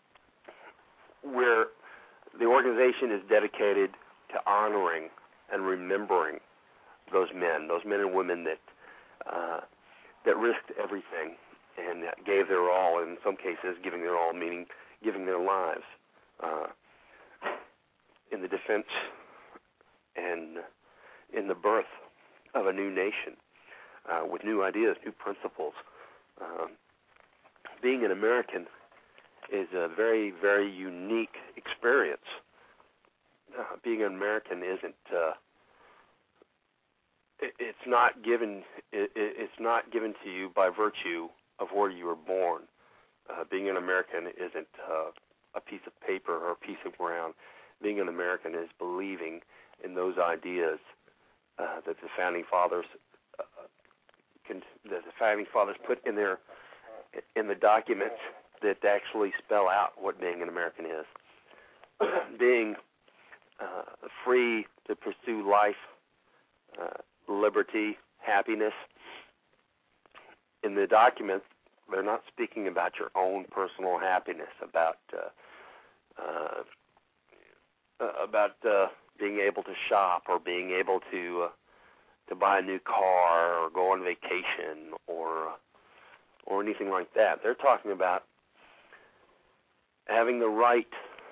we're the organization is dedicated to honoring and remembering those men, those men and women that uh, that risked everything and gave their all. In some cases, giving their all, meaning giving their lives uh, in the defense and in the birth of a new nation uh, with new ideas, new principles. Uh, being an American is a very, very unique experience. Uh, being an American isn't. Uh, it, it's not given. It, it's not given to you by virtue of where you were born. Uh, being an American isn't uh, a piece of paper or a piece of ground. Being an American is believing in those ideas uh, that the founding fathers uh, can, that the founding fathers put in their in the documents that actually spell out what being an American is. Being uh, free to pursue life, uh, liberty, happiness. In the documents, they're not speaking about your own personal happiness, about uh, uh, about uh, being able to shop or being able to uh, to buy a new car or go on vacation or or anything like that. They're talking about having the right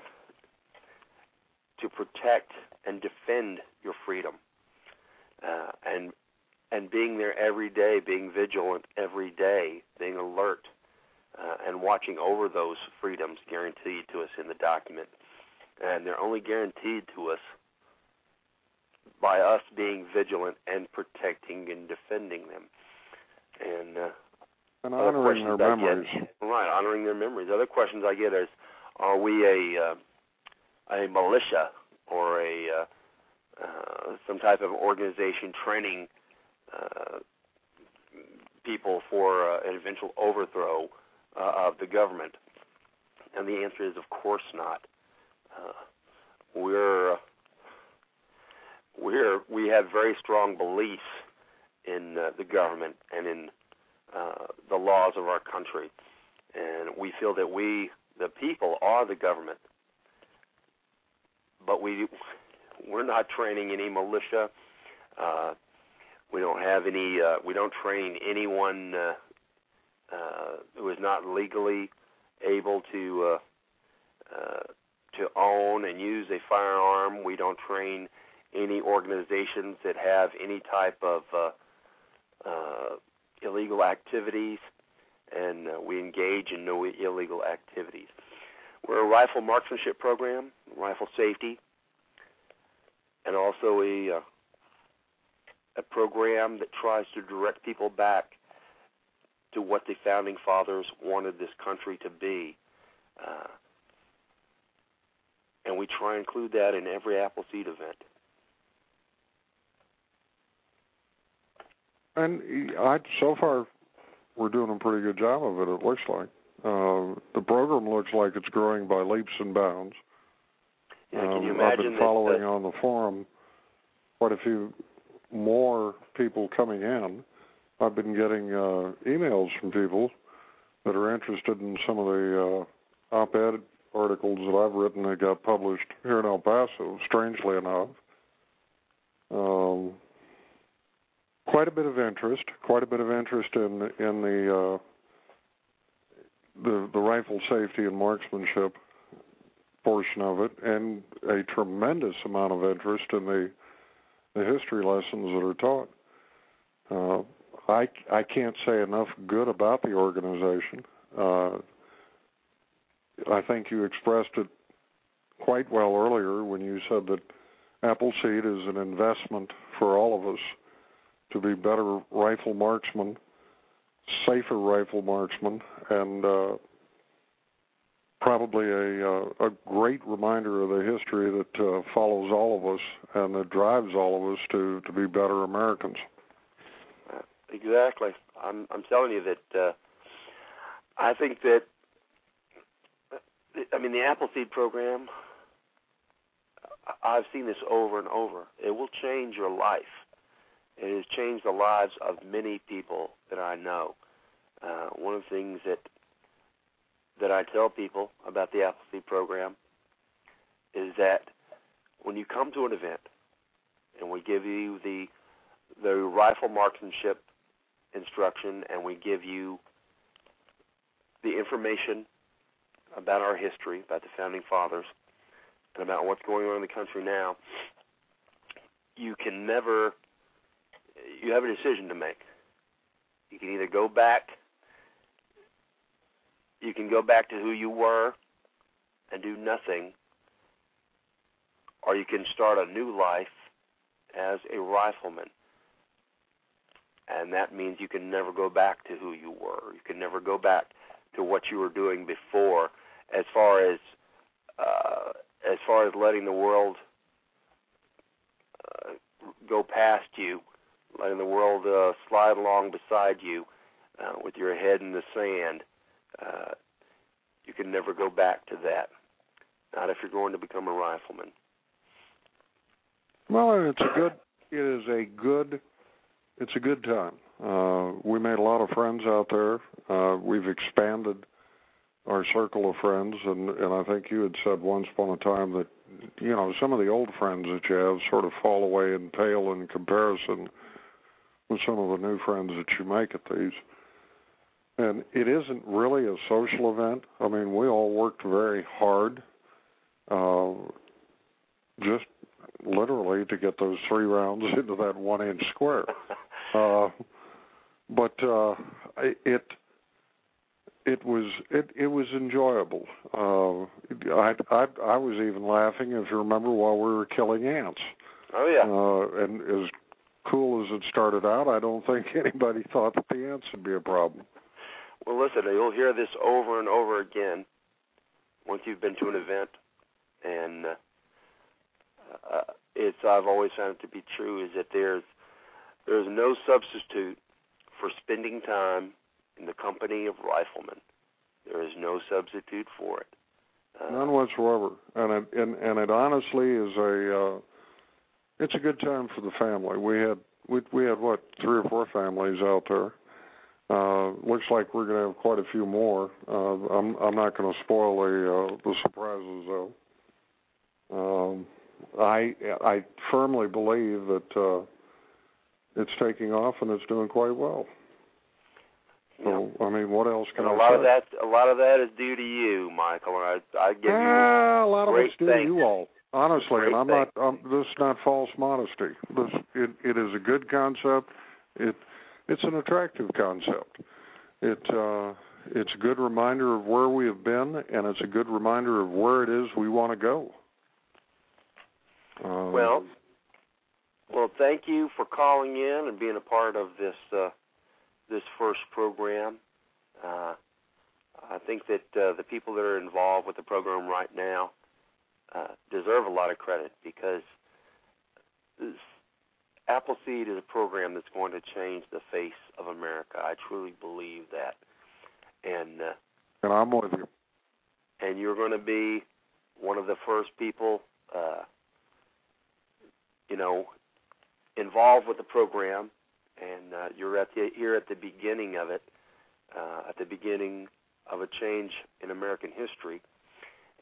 to protect and defend your freedom, uh, and and being there every day, being vigilant every day, being alert, uh, and watching over those freedoms guaranteed to us in the document. And they're only guaranteed to us by us being vigilant and protecting and defending them. And uh, and honoring their memories. Get, right, honoring their memories. Other questions I get is, are we a uh, a militia or a uh, uh, some type of organization training uh, people for uh, an eventual overthrow uh, of the government? And the answer is, of course not. Uh, we're we're we have very strong beliefs in uh, the government and in uh, the laws of our country, and we feel that we, the people, are the government. But we we're not training any militia. Uh, we don't have any. Uh, we don't train anyone uh, uh, who is not legally able to uh, uh, to own and use a firearm. We don't train any organizations that have any type of uh, uh, illegal activities, and uh, we engage in no illegal activities. We're a rifle marksmanship program, rifle safety, and also a uh, a program that tries to direct people back to what the founding fathers wanted this country to be. Uh, and we try and include that in every Appleseed event. And I, so far, we're doing a pretty good job of it, it looks like. Uh, the program looks like it's growing by leaps and bounds. Yeah, can you um, imagine I've been following that, uh, on the forum quite a few more people coming in. I've been getting uh, emails from people that are interested in some of the uh, op-ed articles that I've written that got published here in El Paso, strangely enough. Um, quite a bit of interest, quite a bit of interest in in the uh, the the rifle safety and marksmanship portion of it, and a tremendous amount of interest in the the history lessons that are taught. Uh, I I can't say enough good about the organization. Uh, I think you expressed it quite well earlier when you said that Appleseed is an investment for all of us to be better rifle marksmen, safer rifle marksmen, and uh, probably a, uh, a great reminder of the history that uh, follows all of us and that drives all of us to, to be better Americans. Exactly. I'm I'm telling you that uh, I think that, I mean, the Appleseed program, I've seen this over and over. It will change your life. It has changed the lives of many people that I know. Uh, one of the things that that I tell people about the Appleseed program is that when you come to an event and we give you the the rifle marksmanship instruction and we give you the information about our history, about the Founding Fathers, and about what's going on in the country now, you can never, you have a decision to make. You can either go back, you can go back to who you were and do nothing, or you can start a new life as a rifleman. And that means you can never go back to who you were. You can never go back to what you were doing before, as far as uh, as far as letting the world uh, go past you, letting the world uh, slide along beside you uh, with your head in the sand. Uh, you can never go back to that, not if you're going to become a rifleman. Well, it's a good. It is a good. It's a good time. Uh, we made a lot of friends out there. Uh, we've expanded our circle of friends, and, and I think you had said once upon a time that, you know, some of the old friends that you have sort of fall away and pale in comparison with some of the new friends that you make at these. And it isn't really a social event. I mean, we all worked very hard, uh, just literally to get those three rounds into that one-inch square. Uh, but uh, it it was it, it was enjoyable. Uh, I, I I was even laughing, if you remember, while we were killing ants. Oh yeah. Uh, and as cool as it started out, I don't think anybody thought that the ants would be a problem. Well, listen, you'll hear this over and over again once you've been to an event, and uh, uh, it's I've always found it to be true is that there's there's no substitute for spending time in the company of riflemen. There is no substitute for it. Uh, None whatsoever, and it and, and it honestly is a uh, it's a good time for the family. We had we we had what three or four families out there. Uh, looks like we're going to have quite a few more. Uh, I'm I'm not going to spoil the uh, the surprises though. Um, I I firmly believe that uh, it's taking off and it's doing quite well. So I mean, what else can and I a lot say? of that a lot of that is due to you, Michael. And I I give you ah, a lot of it's due to thanks. you all. Honestly, Great and I'm thanks. not. I'm, this is not false modesty. This it, it is a good concept. It it's an attractive concept. It uh, it's a good reminder of where we have been, and it's a good reminder of where it is we want to go. Um, Well, well, thank you for calling in and being a part of this uh, this first program. Uh, I think that uh, the people that are involved with the program right now uh, deserve a lot of credit because this Appleseed is a program that's going to change the face of America. I truly believe that, and uh, and I'm with you. And you're going to be one of the first people. Uh, you know, involved with the program, and uh, you're at the, here at the beginning of it, uh, at the beginning of a change in American history.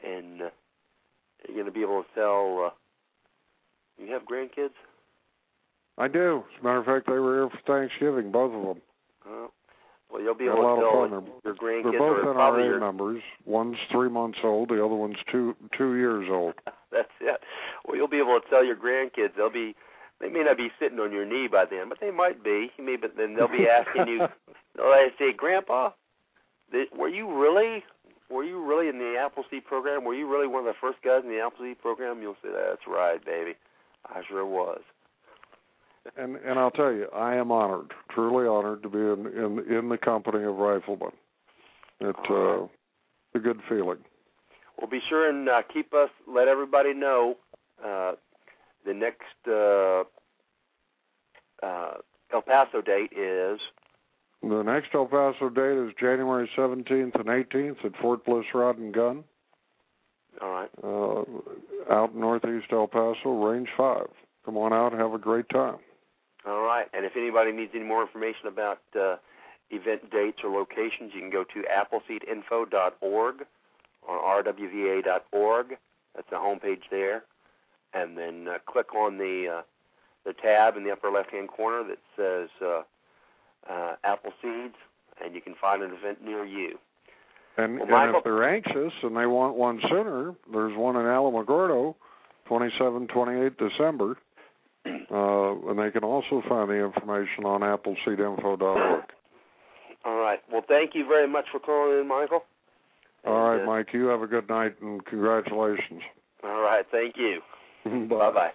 and uh, you're going to be able to tell. Uh, you have grandkids? I do. As a matter of fact, they were here for Thanksgiving, both of them. Uh, well, you'll be Had able a lot to of tell fun. your grandkids. They're both or N R A your... members. One's three months old. The other one's two two years old. That's it. Well, you'll be able to tell your grandkids. They'll be. They may not be sitting on your knee by then, but they might be. You may, but then they'll be asking you. They'll say, "Grandpa, were you really? Were you really in the Appleseed program? Were you really one of the first guys in the Appleseed program?" You'll say, "That's right, baby. I sure was." And and I'll tell you, I am honored, truly honored to be in in, in the company of riflemen. It's uh, a good feeling. Well, be sure and uh, keep us. Let everybody know uh, the next uh, uh, El Paso date is. The next El Paso date is January seventeenth and eighteenth at Fort Bliss Rod and Gun. All right. Uh, out in northeast El Paso, Range five. Come on out and have a great time. All right. And if anybody needs any more information about uh, event dates or locations, you can go to appleseed info dot org or r w v a dot org. That's the homepage there. And then uh, click on the uh, the tab in the upper left-hand corner that says uh, uh, Appleseeds, and you can find an event near you. And, well, and Michael, if they're anxious and they want one sooner, there's one in Alamogordo, twenty-seventh, twenty-eighth December. Uh, and they can also find the information on appleseed info dot org. All right. Well, thank you very much for calling in, Michael. All and, right, uh, Mike. You have a good night, and congratulations. All right. Thank you. Bye. Bye-bye.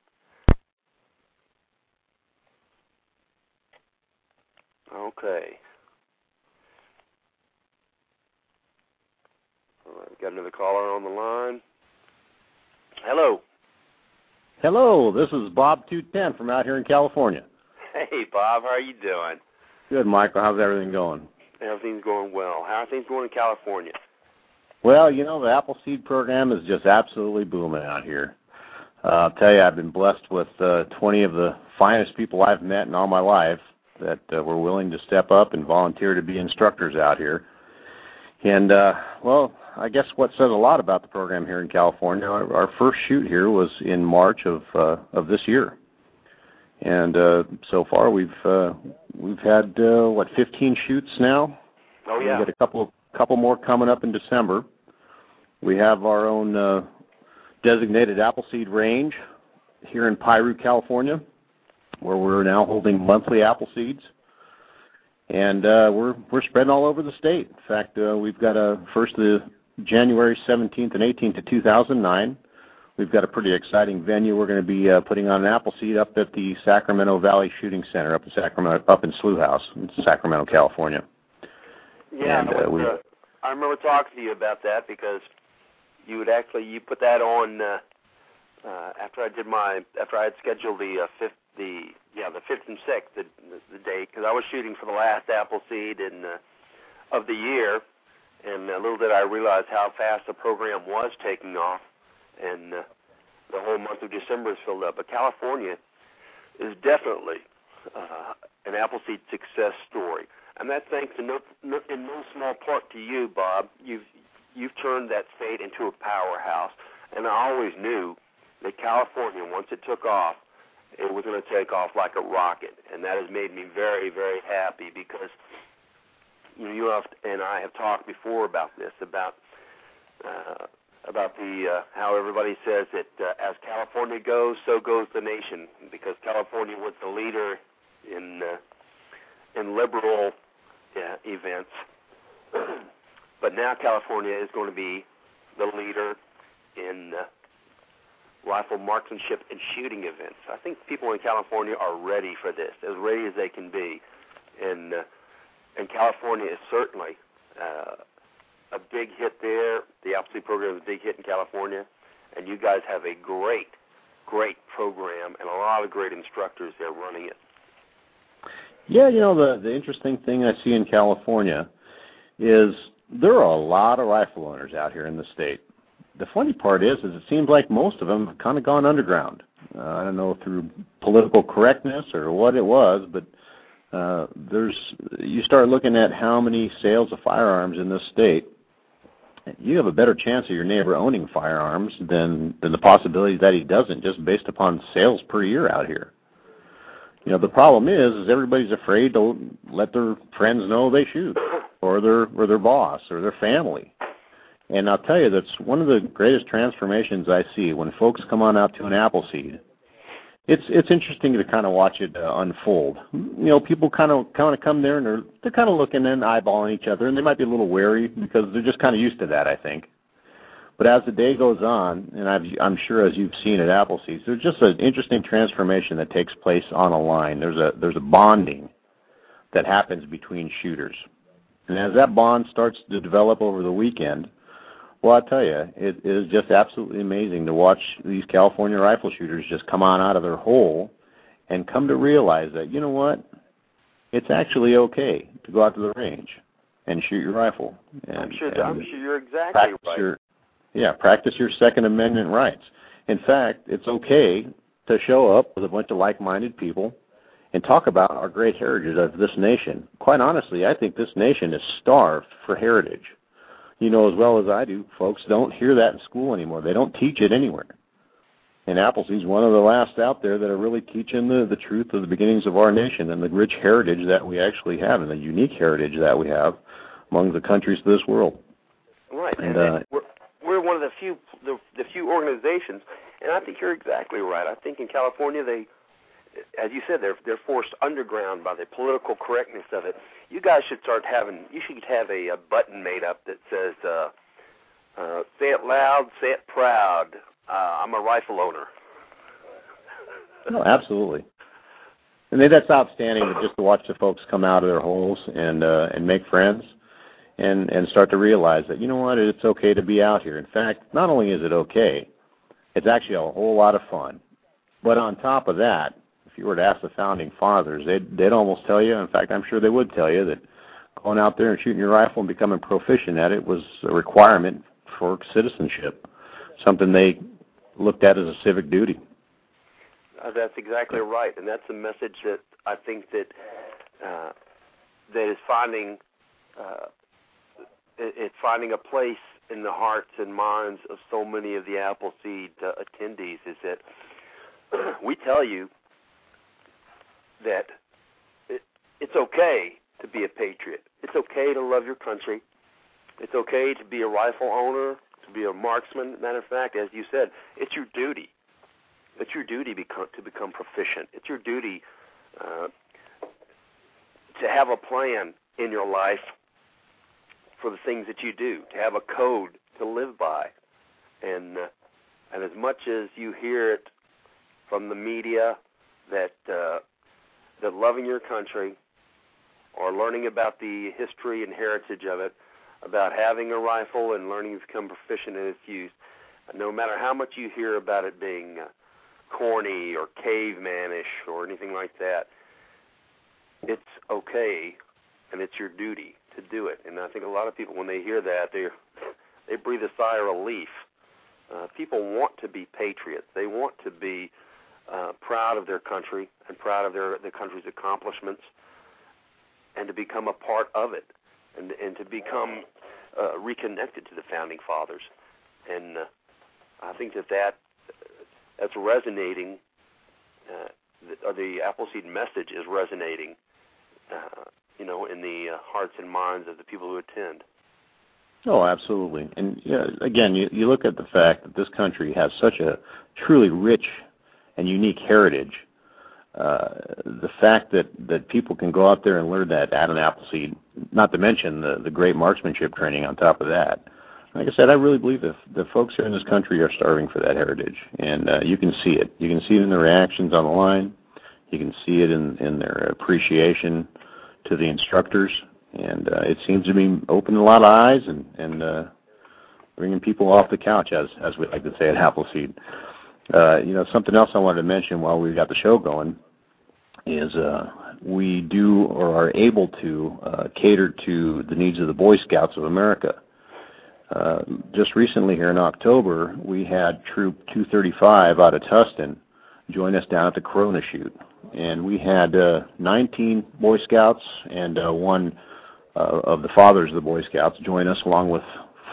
Okay. All right. We've got another caller on the line. Hello. Hello, this is Bob two ten from out here in California. Hey, Bob, how are you doing? Good, Michael. How's everything going? Everything's going well. How are things going in California? Well, you know, the Appleseed program is just absolutely booming out here. Uh, I'll tell you, I've been blessed with uh, twenty of the finest people I've met in all my life that uh, were willing to step up and volunteer to be instructors out here. And, uh, well, I guess what says a lot about the program here in California, our, our first shoot here was in March of uh, of this year. And uh, so far we've uh, we've had, uh, what, fifteen shoots now? Oh, yeah. We've got a couple, couple more coming up in December. We have our own uh, designated Appleseed range here in Piru, California, where we're now holding monthly Appleseeds. And uh, we're we're spreading all over the state. In fact, uh, we've got a first the January seventeenth and eighteenth of two thousand nine. We've got a pretty exciting venue. We're going to be uh, putting on an Appleseed up at the Sacramento Valley Shooting Center up in Sacramento, up in Slough House in Sacramento, California. Yeah, and, I, uh, was, uh, I remember talking to you about that because you would actually you put that on uh, uh, after I did my after I had scheduled the uh, fifth the yeah the fifth and sixth the the, the date because I was shooting for the last Appleseed in uh, of the year, and uh, little did I realize how fast the program was taking off, and uh, the whole month of December is filled up. But California is definitely uh, an Appleseed success story, and that's thanks to no, no, in no small part to you, Bob. You've you've turned that state into a powerhouse, and I always knew that California, once it took off, it was going to take off like a rocket, and that has made me very, very happy because you know you have, and I have talked before about this about uh, about the uh, how everybody says that uh, as California goes, so goes the nation, because California was the leader in uh, in liberal uh, events, but now California is going to be the leader in uh, rifle marksmanship and shooting events. I think people in California are ready for this, as ready as they can be. And uh, and California is certainly uh, a big hit there. The Appleseed program is a big hit in California. And you guys have a great, great program and a lot of great instructors there running it. Yeah, you know, the, the interesting thing I see in California is there are a lot of rifle owners out here in the state. The funny part is, is it seems like most of them have kind of gone underground. Uh, I don't know through political correctness or what it was, but uh, there's you start looking at how many sales of firearms in this state, you have a better chance of your neighbor owning firearms than, than the possibility that he doesn't, just based upon sales per year out here. You know, the problem is, is everybody's afraid to let their friends know they shoot, or their or their boss, or their family. And I'll tell you, that's one of the greatest transformations I see when folks come on out to an Appleseed. It's it's interesting to kind of watch it uh, unfold. You know, people kind of kind of come there and they're they're kind of looking and eyeballing each other, and they might be a little wary because they're just kind of used to that, I think. But as the day goes on, and I've, I'm sure as you've seen at Appleseed, there's just an interesting transformation that takes place on a line. There's a there's a bonding that happens between shooters, and as that bond starts to develop over the weekend, well, I'll tell you, it is just absolutely amazing to watch these California rifle shooters just come on out of their hole and come to realize that, you know what, it's actually okay to go out to the range and shoot your rifle. And, I'm sure. and I'm sure you're exactly right. Your, yeah, practice your Second Amendment rights. In fact, it's okay to show up with a bunch of like-minded people and talk about our great heritage of this nation. Quite honestly, I think this nation is starved for heritage. You know as well as I do, folks don't hear that in school anymore. They don't teach it anywhere. And Appleseed's one of the last out there that are really teaching the, the truth of the beginnings of our nation and the rich heritage that we actually have and the unique heritage that we have among the countries of this world. Right. And, and uh, we're, we're one of the few the, the few organizations, and I think you're exactly right. I think in California they, as you said, they're they're forced underground by the political correctness of it. You guys should start having, you should have a, a button made up that says, uh, uh, say it loud, say it proud, uh, I'm a rifle owner. No, absolutely. And that's outstanding just to watch the folks come out of their holes and uh, and make friends and, and start to realize that, you know what, it's okay to be out here. In fact, not only is it okay, it's actually a whole lot of fun. But on top of that, if you were to ask the Founding Fathers, they'd, they'd almost tell you, in fact, I'm sure they would tell you, that going out there and shooting your rifle and becoming proficient at it was a requirement for citizenship, something they looked at as a civic duty. Uh, that's exactly right, and that's a message that I think that uh, that is finding uh, it, it's finding a place in the hearts and minds of so many of the Appleseed uh, attendees. Is that we tell you that it, it's okay to be a patriot. It's okay to love your country. It's okay to be a rifle owner, to be a marksman. Matter of fact, as you said, it's your duty. It's your duty become, to become proficient. It's your duty uh, to have a plan in your life for the things that you do, to have a code to live by. And, uh, and as much as you hear it from the media that uh, that loving your country or learning about the history and heritage of it, about having a rifle and learning to become proficient in its use, no matter how much you hear about it being uh, corny or cavemanish or anything like that, it's okay and it's your duty to do it. And I think a lot of people, when they hear that, they they breathe a sigh of relief. Uh, people want to be patriots. They want to be Uh, proud of their country and proud of their the country's accomplishments, and to become a part of it, and and to become uh, reconnected to the Founding Fathers. And uh, I think that, that that's resonating. Uh, the, or the Appleseed message is resonating, uh, you know, in the uh, hearts and minds of the people who attend. Oh, absolutely. And yeah, again, you, you look at the fact that this country has such a truly rich and unique heritage. Uh, the fact that, that people can go out there and learn that at an Appleseed, not to mention the, the great marksmanship training on top of that. Like I said, I really believe that the folks here in this country are starving for that heritage, and uh, you can see it. You can see it in their reactions on the line. You can see it in, in their appreciation to the instructors, and uh, it seems to be opening a lot of eyes and, and uh, bringing people off the couch, as, as we like to say at Appleseed. Uh, you know, something else I wanted to mention while we got the show going is uh, we do or are able to uh, cater to the needs of the Boy Scouts of America. Uh, just recently here in October, we had Troop two thirty-five out of Tustin join us down at the Corona Shoot. And we had uh, nineteen Boy Scouts and uh, one uh, of the fathers of the Boy Scouts join us, along with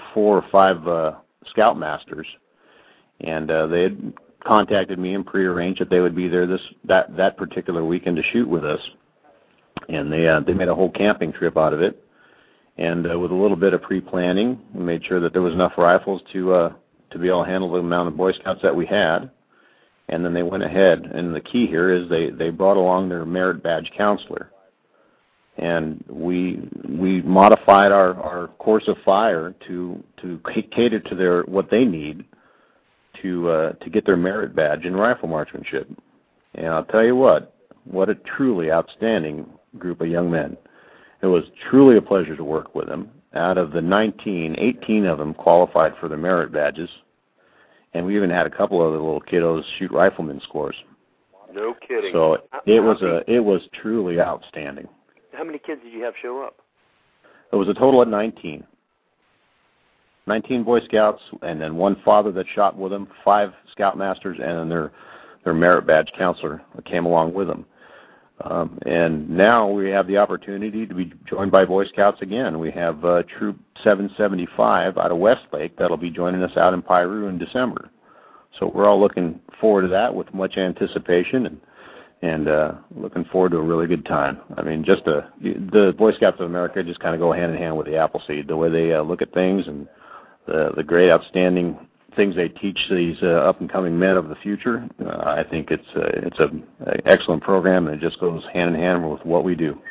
four or five uh, scoutmasters, and uh, they had contacted me and prearranged that they would be there this that that particular weekend to shoot with us, and they uh, they made a whole camping trip out of it, and uh, with a little bit of pre-planning, we made sure that there was enough rifles to uh, to be able to handle the amount of Boy Scouts that we had, and then they went ahead, and the key here is they they brought along their merit badge counselor. And we we modified our, our course of fire to to cater to their what they need to uh, to get their merit badge in rifle marksmanship. And I'll tell you what, what a truly outstanding group of young men. It was truly a pleasure to work with them. Out of the nineteen, eighteen of them qualified for the merit badges, and we even had a couple of the little kiddos shoot rifleman scores. No kidding. So it was a it was truly outstanding. How many kids did you have show up? It was a total of nineteen. nineteen Boy Scouts, and then one father that shot with them, five Scoutmasters, and then their, their merit badge counselor that came along with them. Um, and now we have the opportunity to be joined by Boy Scouts again. We have uh, Troop seven seventy-five out of Westlake that'll be joining us out in Piru in December. So we're all looking forward to that with much anticipation, and and uh, looking forward to a really good time. I mean, just a, the Boy Scouts of America just kind of go hand in hand with the Appleseed, the way they uh, look at things and the, the great, outstanding things they teach these uh, up-and-coming men of the future. Uh, I think it's uh, it's a, a excellent program, and it just goes hand in hand with what we do.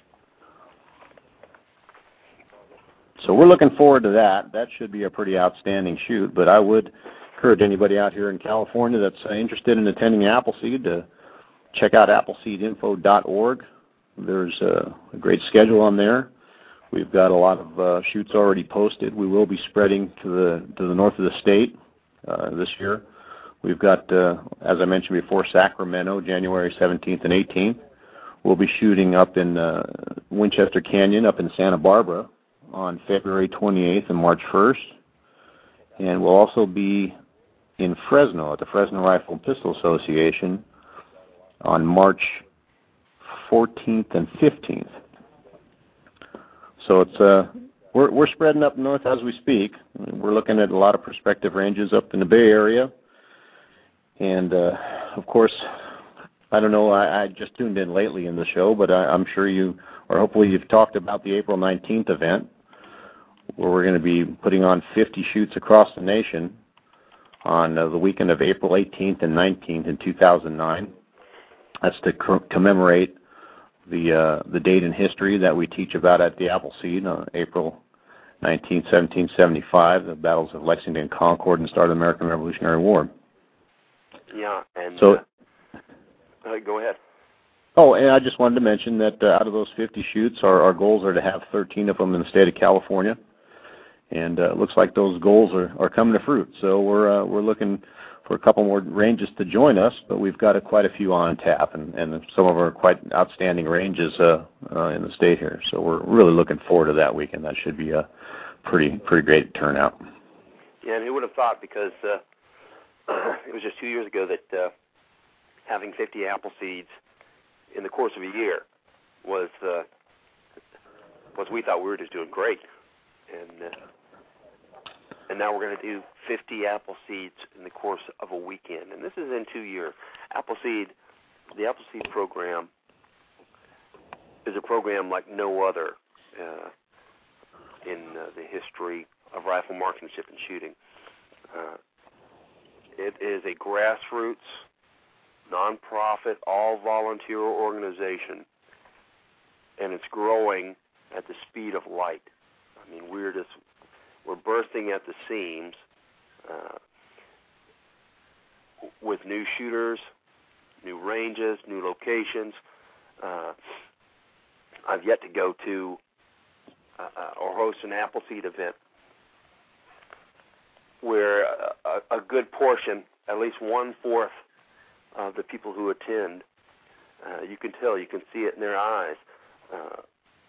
So we're looking forward to that. That should be a pretty outstanding shoot, but I would encourage anybody out here in California that's uh, interested in attending Appleseed to check out appleseed info dot org. There's a, a great schedule on there. We've got a lot of uh, shoots already posted. We will be spreading to the to the north of the state uh, this year. We've got, uh, as I mentioned before, Sacramento, January seventeenth and eighteenth. We'll be shooting up in uh, Winchester Canyon, up in Santa Barbara, on February twenty-eighth and March first. And we'll also be in Fresno at the Fresno Rifle and Pistol Association on March fourteenth and fifteenth. So it's uh, we're we're spreading up north as we speak. We're looking at a lot of prospective ranges up in the Bay Area, and uh, of course, I don't know. I, I just tuned in lately in the show, but I, I'm sure you, or hopefully you've talked about the April nineteenth event, where we're going to be putting on fifty shoots across the nation on uh, the weekend of April eighteenth and nineteenth in two thousand nine. That's to co- commemorate the uh, the date in history that we teach about at the Appleseed on April nineteenth, seventeen seventy-five, the battles of Lexington, Concord, and the start of the American Revolutionary War. Yeah, and so, uh, uh, go ahead. Oh, and I just wanted to mention that uh, out of those fifty shoots, our, our goals are to have thirteen of them in the state of California, and uh, it looks like those goals are, are coming to fruit. So we're uh, we're looking for a couple more ranges to join us, but we've got a, quite a few on tap, and, and some of our quite outstanding ranges uh, uh, in the state here. So we're really looking forward to that weekend. That should be a pretty pretty great turnout. Yeah, and who would have thought, because uh, it was just two years ago that uh, having fifty Appleseeds in the course of a year was, uh, was we thought we were just doing great. And uh, and now we're going to do fifty Appleseeds in the course of a weekend. And this is in two years. Appleseed, the Appleseed program is a program like no other uh, in uh, the history of rifle marksmanship and shooting. Uh, it is a grassroots, nonprofit, all-volunteer organization, and it's growing at the speed of light. I mean, we're just we're bursting at the seams uh, with new shooters, new ranges, new locations. Uh, I've yet to go to uh, or host an Appleseed event where a, a good portion, at least one-fourth of the people who attend, uh, you can tell, you can see it in their eyes. Uh,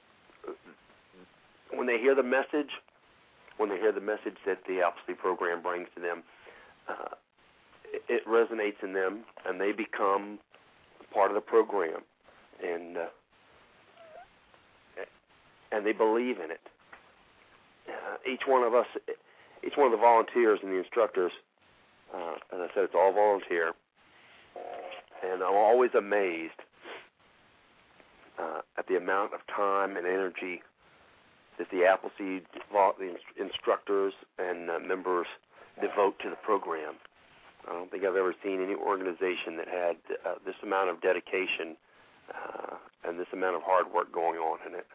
when they hear the message, when they hear the message that the Appleseed program brings to them, uh, it, it resonates in them, and they become part of the program, and uh, and they believe in it. Uh, each one of us each one of the volunteers and the instructors, uh, as I said, it's all volunteer, and I'm always amazed uh, at the amount of time and energy that the Appleseed the instructors and uh, members devote to the program. I don't think I've ever seen any organization that had uh, this amount of dedication uh, and this amount of hard work going on in it.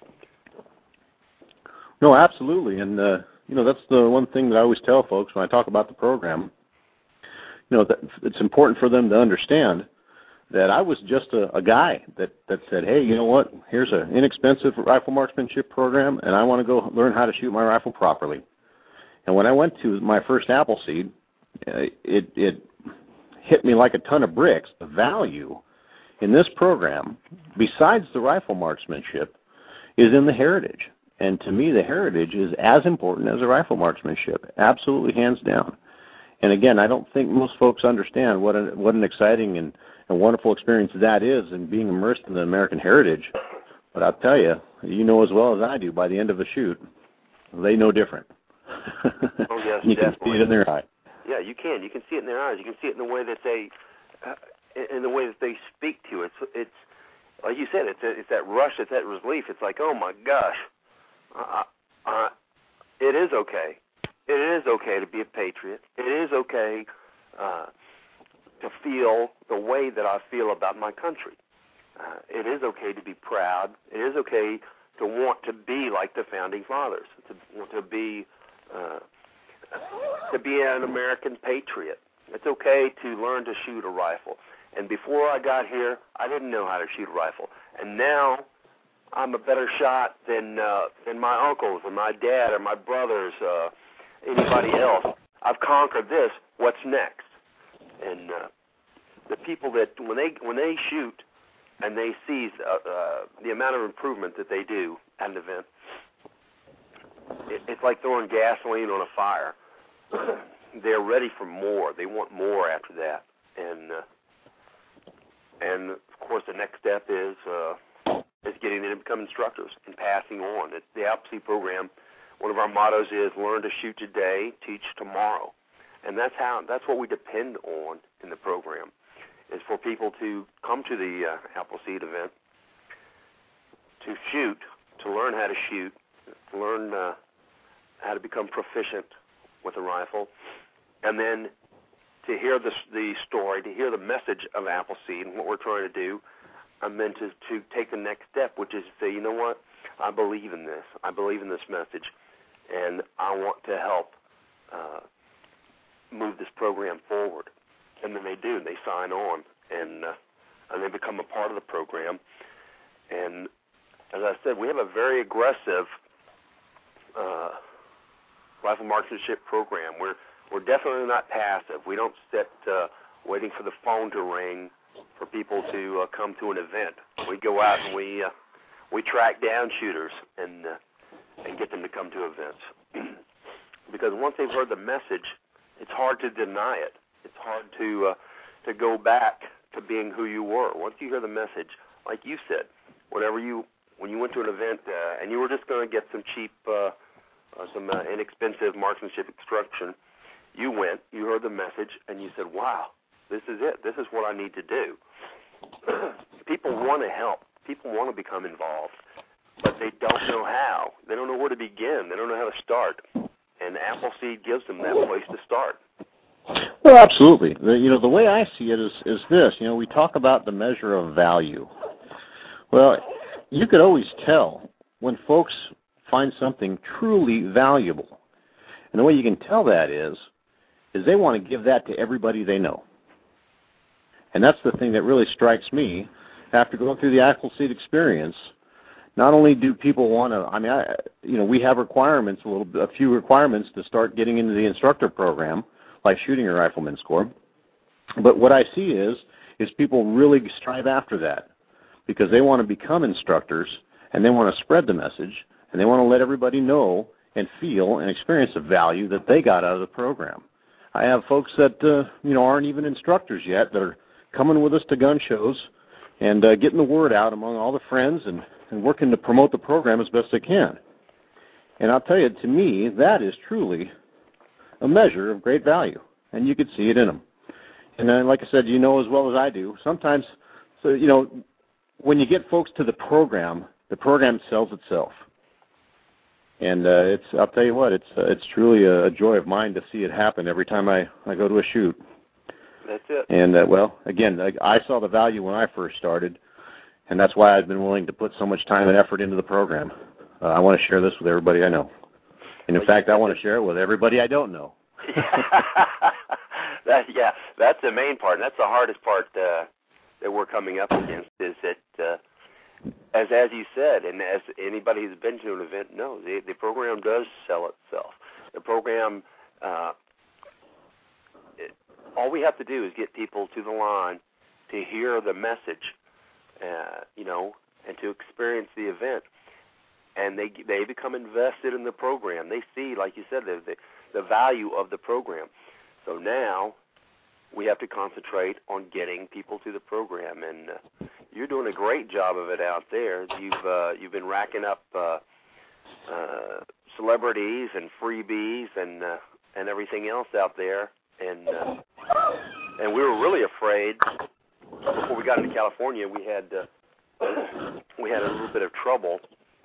No, absolutely, and uh, you know that's the one thing that I always tell folks when I talk about the program. You know, that it's important for them to understand that I was just a, a guy that, that said, hey, you know what, here's an inexpensive rifle marksmanship program, and I want to go learn how to shoot my rifle properly. And when I went to my first Appleseed, it, it hit me like a ton of bricks. The value in this program, besides the rifle marksmanship, is in the heritage. And to me, the heritage is as important as the rifle marksmanship, absolutely hands down. And again, I don't think most folks understand what, a, what an exciting and a wonderful experience that is in being immersed in the American heritage. But I'll tell you, you know as well as I do, by the end of a shoot, they know different. Oh, yes, you definitely. can see it in their eye. Yeah, you can. You can see it in their eyes. You can see it in the way that they, uh, in the way that they speak to you. It's, it's like you said, it's, a, it's that rush, it's that relief. It's like, oh my gosh, uh, uh, it is okay. It is okay to be a patriot. It is okay uh, to feel the way that I feel about my country. Uh, it is okay to be proud. It is okay to want to be like the Founding Fathers, to want to be uh, to be an American patriot. It's okay to learn to shoot a rifle. And before I got here, I didn't know how to shoot a rifle. And now I'm a better shot than uh, than my uncles or my dad or my brothers, uh, anybody else. I've conquered this. What's next? And uh, the people that when they when they shoot and they see uh, uh, the amount of improvement that they do at an event, it, it's like throwing gasoline on a fire. They're ready for more. They want more after that. And uh, and of course, the next step is uh, is getting them to become instructors and passing on. It's the Appleseed program. One of our mottos is learn to shoot today, teach tomorrow. And that's how that's what we depend on in the program, is for people to come to the uh, Appleseed event, to shoot, to learn how to shoot, to learn uh, how to become proficient with a rifle, and then to hear the, the story, to hear the message of Appleseed and what we're trying to do, and then to, to take the next step, which is to say, you know what, I believe in this. I believe in this message, and I want to help uh, move this program forward. And then they do. They sign on, and uh, and they become a part of the program. And as I said, we have a very aggressive uh, rifle marksmanship program. We're we're definitely not passive. We don't sit uh, waiting for the phone to ring for people to uh, come to an event. We go out and we uh, we track down shooters and uh, and get them to come to events. Because once they've heard the message, it's hard to deny it. It's hard to uh, to go back to being who you were. Once you hear the message, like you said, whenever you when you went to an event uh, and you were just going to get some cheap, uh, uh, some uh, inexpensive marksmanship instruction, you went, you heard the message, and you said, "Wow, this is it. This is what I need to do." People want to help. People want to become involved, but they don't know how. They don't know where to begin. They don't know how to start. And Appleseed gives them that place to start. Well, absolutely. The, you know, the way I see it is, is this. You know, we talk about the measure of value. Well, you could always tell when folks find something truly valuable. And the way you can tell that is, is they want to give that to everybody they know. And that's the thing that really strikes me after going through the Appleseed experience. Not only do people want to, I mean, I, you know, we have requirements, a little, a few requirements to start getting into the instructor program, like shooting a rifleman's corps. But what I see is, is people really strive after that because they want to become instructors and they want to spread the message and they want to let everybody know and feel and experience the value that they got out of the program. I have folks that, uh, you know, aren't even instructors yet that are coming with us to gun shows and uh, getting the word out among all the friends and and working to promote the program as best they can. And I'll tell you, to me, that is truly a measure of great value, and you could see it in them. And then, like I said, you know as well as I do, sometimes, so you know, when you get folks to the program, the program sells itself. And uh, it's, I'll tell you what, it's uh, it's truly a, a joy of mine to see it happen every time I, I go to a shoot. That's it. And, uh, well, again, I, I saw the value when I first started, and that's why I've been willing to put so much time and effort into the program. Uh, I want to share this with everybody I know. And, in well, fact, I want to share it with everybody I don't know. that, yeah, that's the main part, and that's the hardest part uh, that we're coming up against is that uh, As as you said, and as anybody who's been to an event knows, the, the program does sell itself. The program, uh, it, all we have to do is get people to the line to hear the message, uh, you know, and to experience the event, and they they become invested in the program. They see, like you said, the the, the value of the program. So now we have to concentrate on getting people to the program, and uh, you're doing a great job of it out there. You've uh, you've been racking up uh, uh, celebrities and freebies and uh, and everything else out there, and uh, and we were really afraid before we got into California. We had uh, we had a little bit of trouble,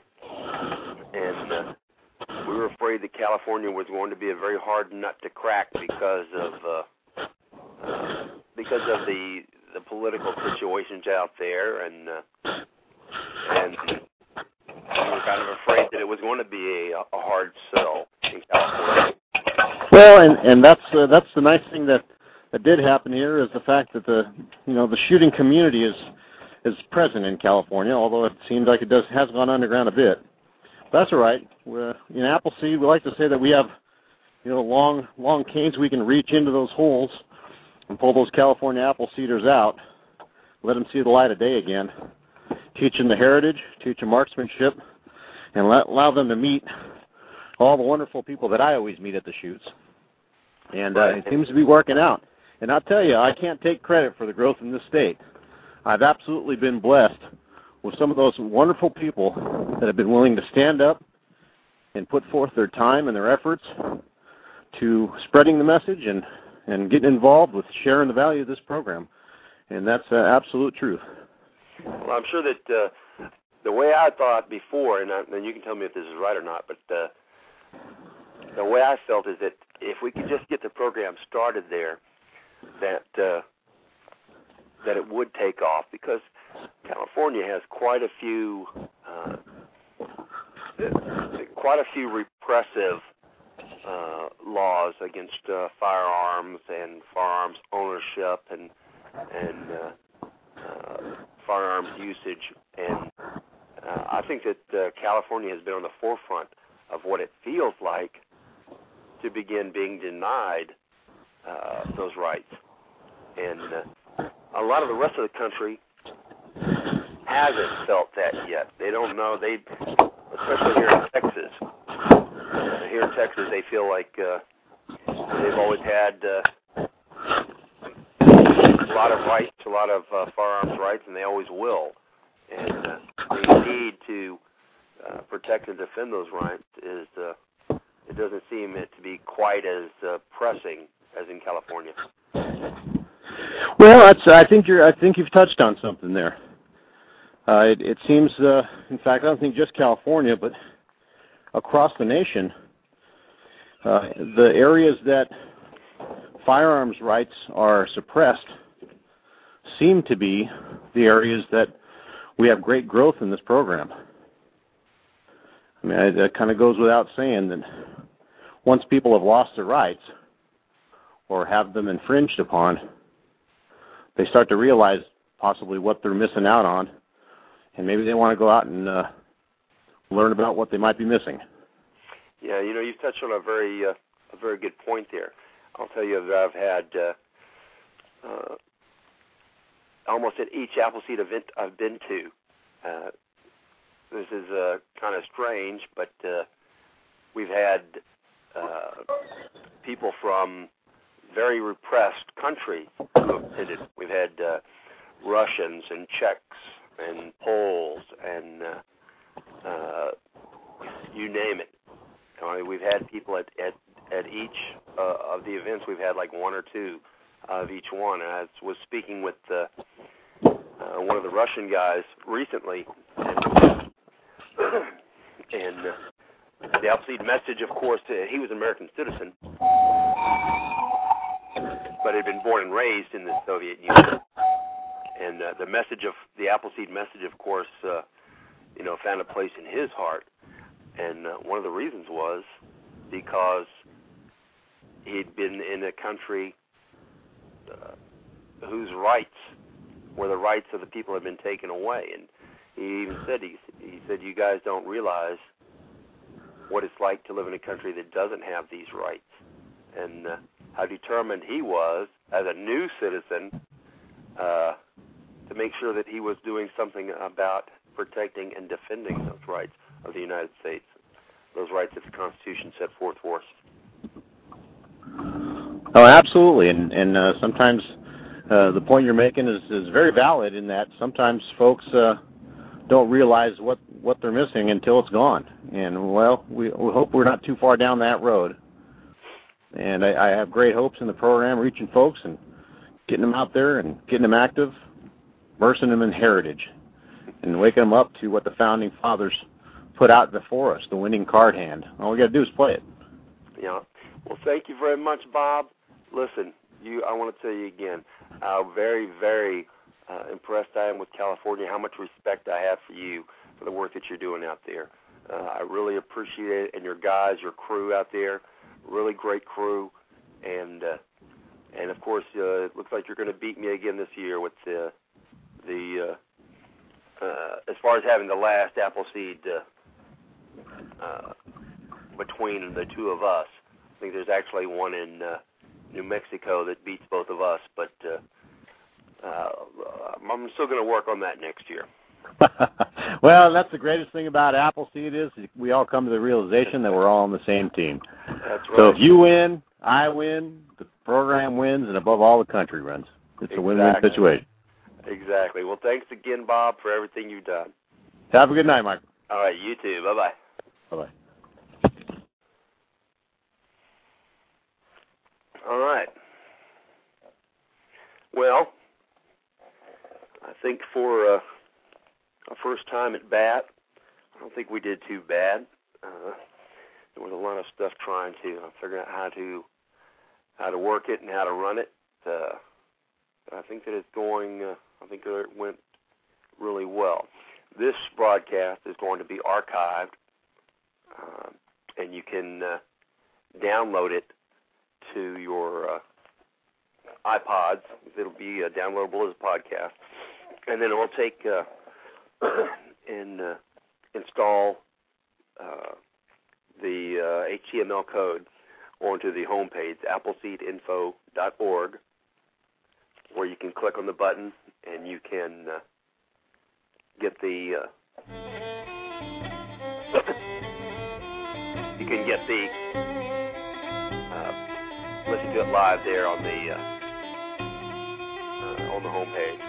and uh, we were afraid that California was going to be a very hard nut to crack because of. Uh, Uh, because of the the political situations out there, and uh, and we were kind of afraid that it was going to be a, a hard sell in California. Well, and and that's uh, that's the nice thing that, that did happen here is the fact that the you know the shooting community is is present in California, although it seems like it does has gone underground a bit. But that's all right. We're, in Appleseed, we like to say that we have you know long long canes we can reach into those holes and pull those California apple cedars out, let them see the light of day again, teach them the heritage, teach them marksmanship, and let, allow them to meet all the wonderful people that I always meet at the shoots. And uh, it seems to be working out. And I'll tell you, I can't take credit for the growth in this state. I've absolutely been blessed with some of those wonderful people that have been willing to stand up and put forth their time and their efforts to spreading the message and and getting involved with sharing the value of this program. And that's uh, absolute truth. Well, I'm sure that uh, the way I thought before, and, I, and you can tell me if this is right or not, but uh, the way I felt is that if we could just get the program started there, that uh, that it would take off, because California has quite a few uh, quite a few repressive Uh, laws against uh, firearms and firearms ownership and and uh, uh, firearms usage, and uh, I think that uh, California has been on the forefront of what it feels like to begin being denied uh, those rights, and uh, a lot of the rest of the country hasn't felt that yet. They don't know. They, especially here in Texas. Uh, here in Texas, they feel like uh, they've always had uh, a lot of rights, a lot of uh, firearms rights, and they always will. And uh, the need to uh, protect and defend those rights is, uh, it doesn't seem it to be quite as uh, pressing as in California. Well, that's, I think you're. I think you've touched on something there. Uh, it, it seems, uh, in fact, I don't think just California, but across the nation, uh, the areas that firearms rights are suppressed seem to be the areas that we have great growth in this program. I mean, it, it kind of goes without saying that once people have lost their rights or have them infringed upon, they start to realize possibly what they're missing out on, and maybe they want to go out and uh, learn about what they might be missing. Yeah, you know, you've touched on a very uh, a very good point there. I'll tell you that I've had uh, uh, almost at each Appleseed event I've been to. Uh, this is uh, kind of strange, but uh, we've had uh, people from very repressed countries who have attended. We've had uh, Russians and Czechs and Poles and uh, uh, you name it. I mean, we've had people at, at at each uh, of the events. We've had like one or two of each one. And I was speaking with uh, uh, one of the Russian guys recently, and, and uh, the Appleseed message, of course, uh, he was an American citizen, but had been born and raised in the Soviet Union. And uh, the message of the Appleseed message, of course, uh, you know, found a place in his heart. And uh, one of the reasons was because he'd been in a country uh, whose rights were the rights of the people had been taken away. And he even said, he, he said, you guys don't realize what it's like to live in a country that doesn't have these rights. And uh, how determined he was as a new citizen uh, to make sure that he was doing something about protecting and defending those rights of the United States, those rights that the Constitution set forth for us. Oh, absolutely, and and uh, sometimes uh, the point you're making is, is very valid in that sometimes folks uh, don't realize what, what they're missing until it's gone. And, well, we, we hope we're not too far down that road. And I, I have great hopes in the program, reaching folks and getting them out there and getting them active, immersing them in heritage, and waking them up to what the Founding Fathers put out before us, the winning card hand. All we got to do is play it. Yeah. Well, thank you very much, Bob. Listen, you. I want to tell you again how very, very uh, impressed I am with California, how much respect I have for you, for the work that you're doing out there. Uh, I really appreciate it, and your guys, your crew out there, really great crew. And, uh, and of course, uh, it looks like you're going to beat me again this year with the, the uh, uh, as far as having the last Appleseed uh, uh, between the two of us. I think there's actually one in uh, New Mexico that beats both of us, but uh, uh, I'm still going to work on that next year. Well, that's the greatest thing about Appleseed is we all come to the realization that we're all on the same team. That's right. So if you win, I win, the program wins, and above all, the country wins. It's exactly. a win-win situation. Exactly. Well, thanks again, Bob, for everything you've done. Have a good night, Mike. All right, you too. Bye-bye. Bye-bye. All right. Well, I think for uh, our first time at bat, I don't think we did too bad. Uh, there was a lot of stuff trying to uh, figure out how to how to work it and how to run it. Uh, I think that it's going. Uh, I think that it went really well. This broadcast is going to be archived, uh, and you can uh, download it to your uh, iPods. It'll be uh, downloadable as a podcast, and then it will take uh, and uh, install uh, the uh, H T M L code onto the homepage, appleseed info dot org, where you can click on the button and you can uh, get the uh, you can get the uh, listen to it live there on the uh, uh, on the homepage.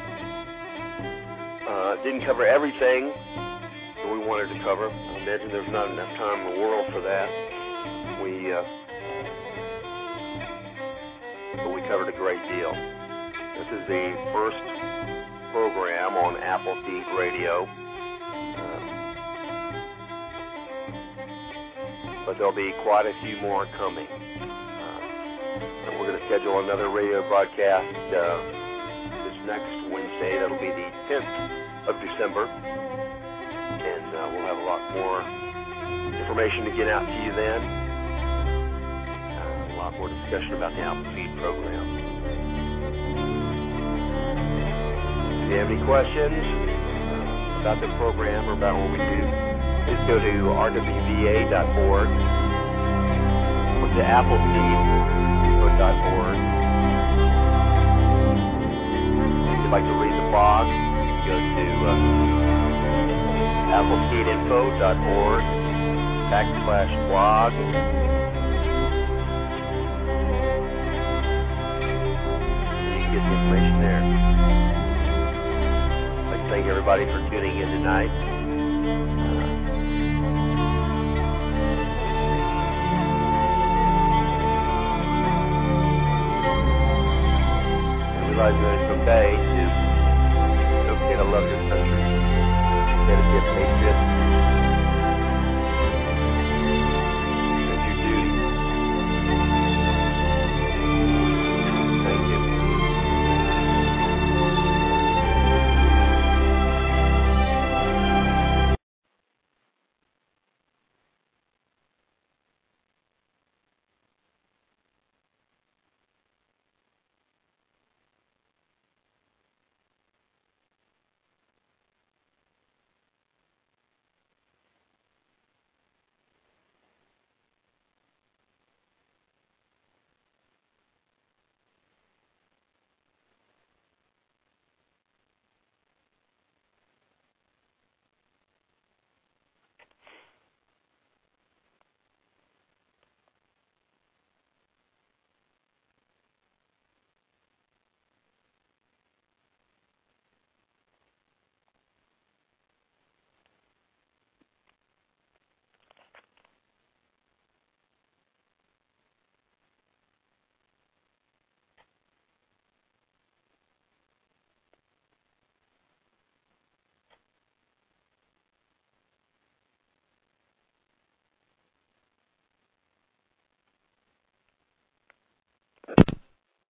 Uh, didn't cover everything that we wanted to cover. I imagine there's not enough time in the world for that. We uh, but we covered a great deal. This is the first program on Appleseed Radio, uh, but there'll be quite a few more coming. Uh, and we're going to schedule another radio broadcast uh, this next Wednesday. That'll be the tenth of December, and uh, we'll have a lot more information to get out to you then. Uh, a lot more discussion about the Appleseed program. If you have any questions uh, about the program or about what we do, please go to r w v a dot org or to appleseed dot org. If you'd like to read the blog, go to uh, appleseed info dot org backslash blog. You can get the information there. Thank everybody for tuning in tonight. Uh, realize that it's okay to, it's okay to love your country. It's okay to be a patriot.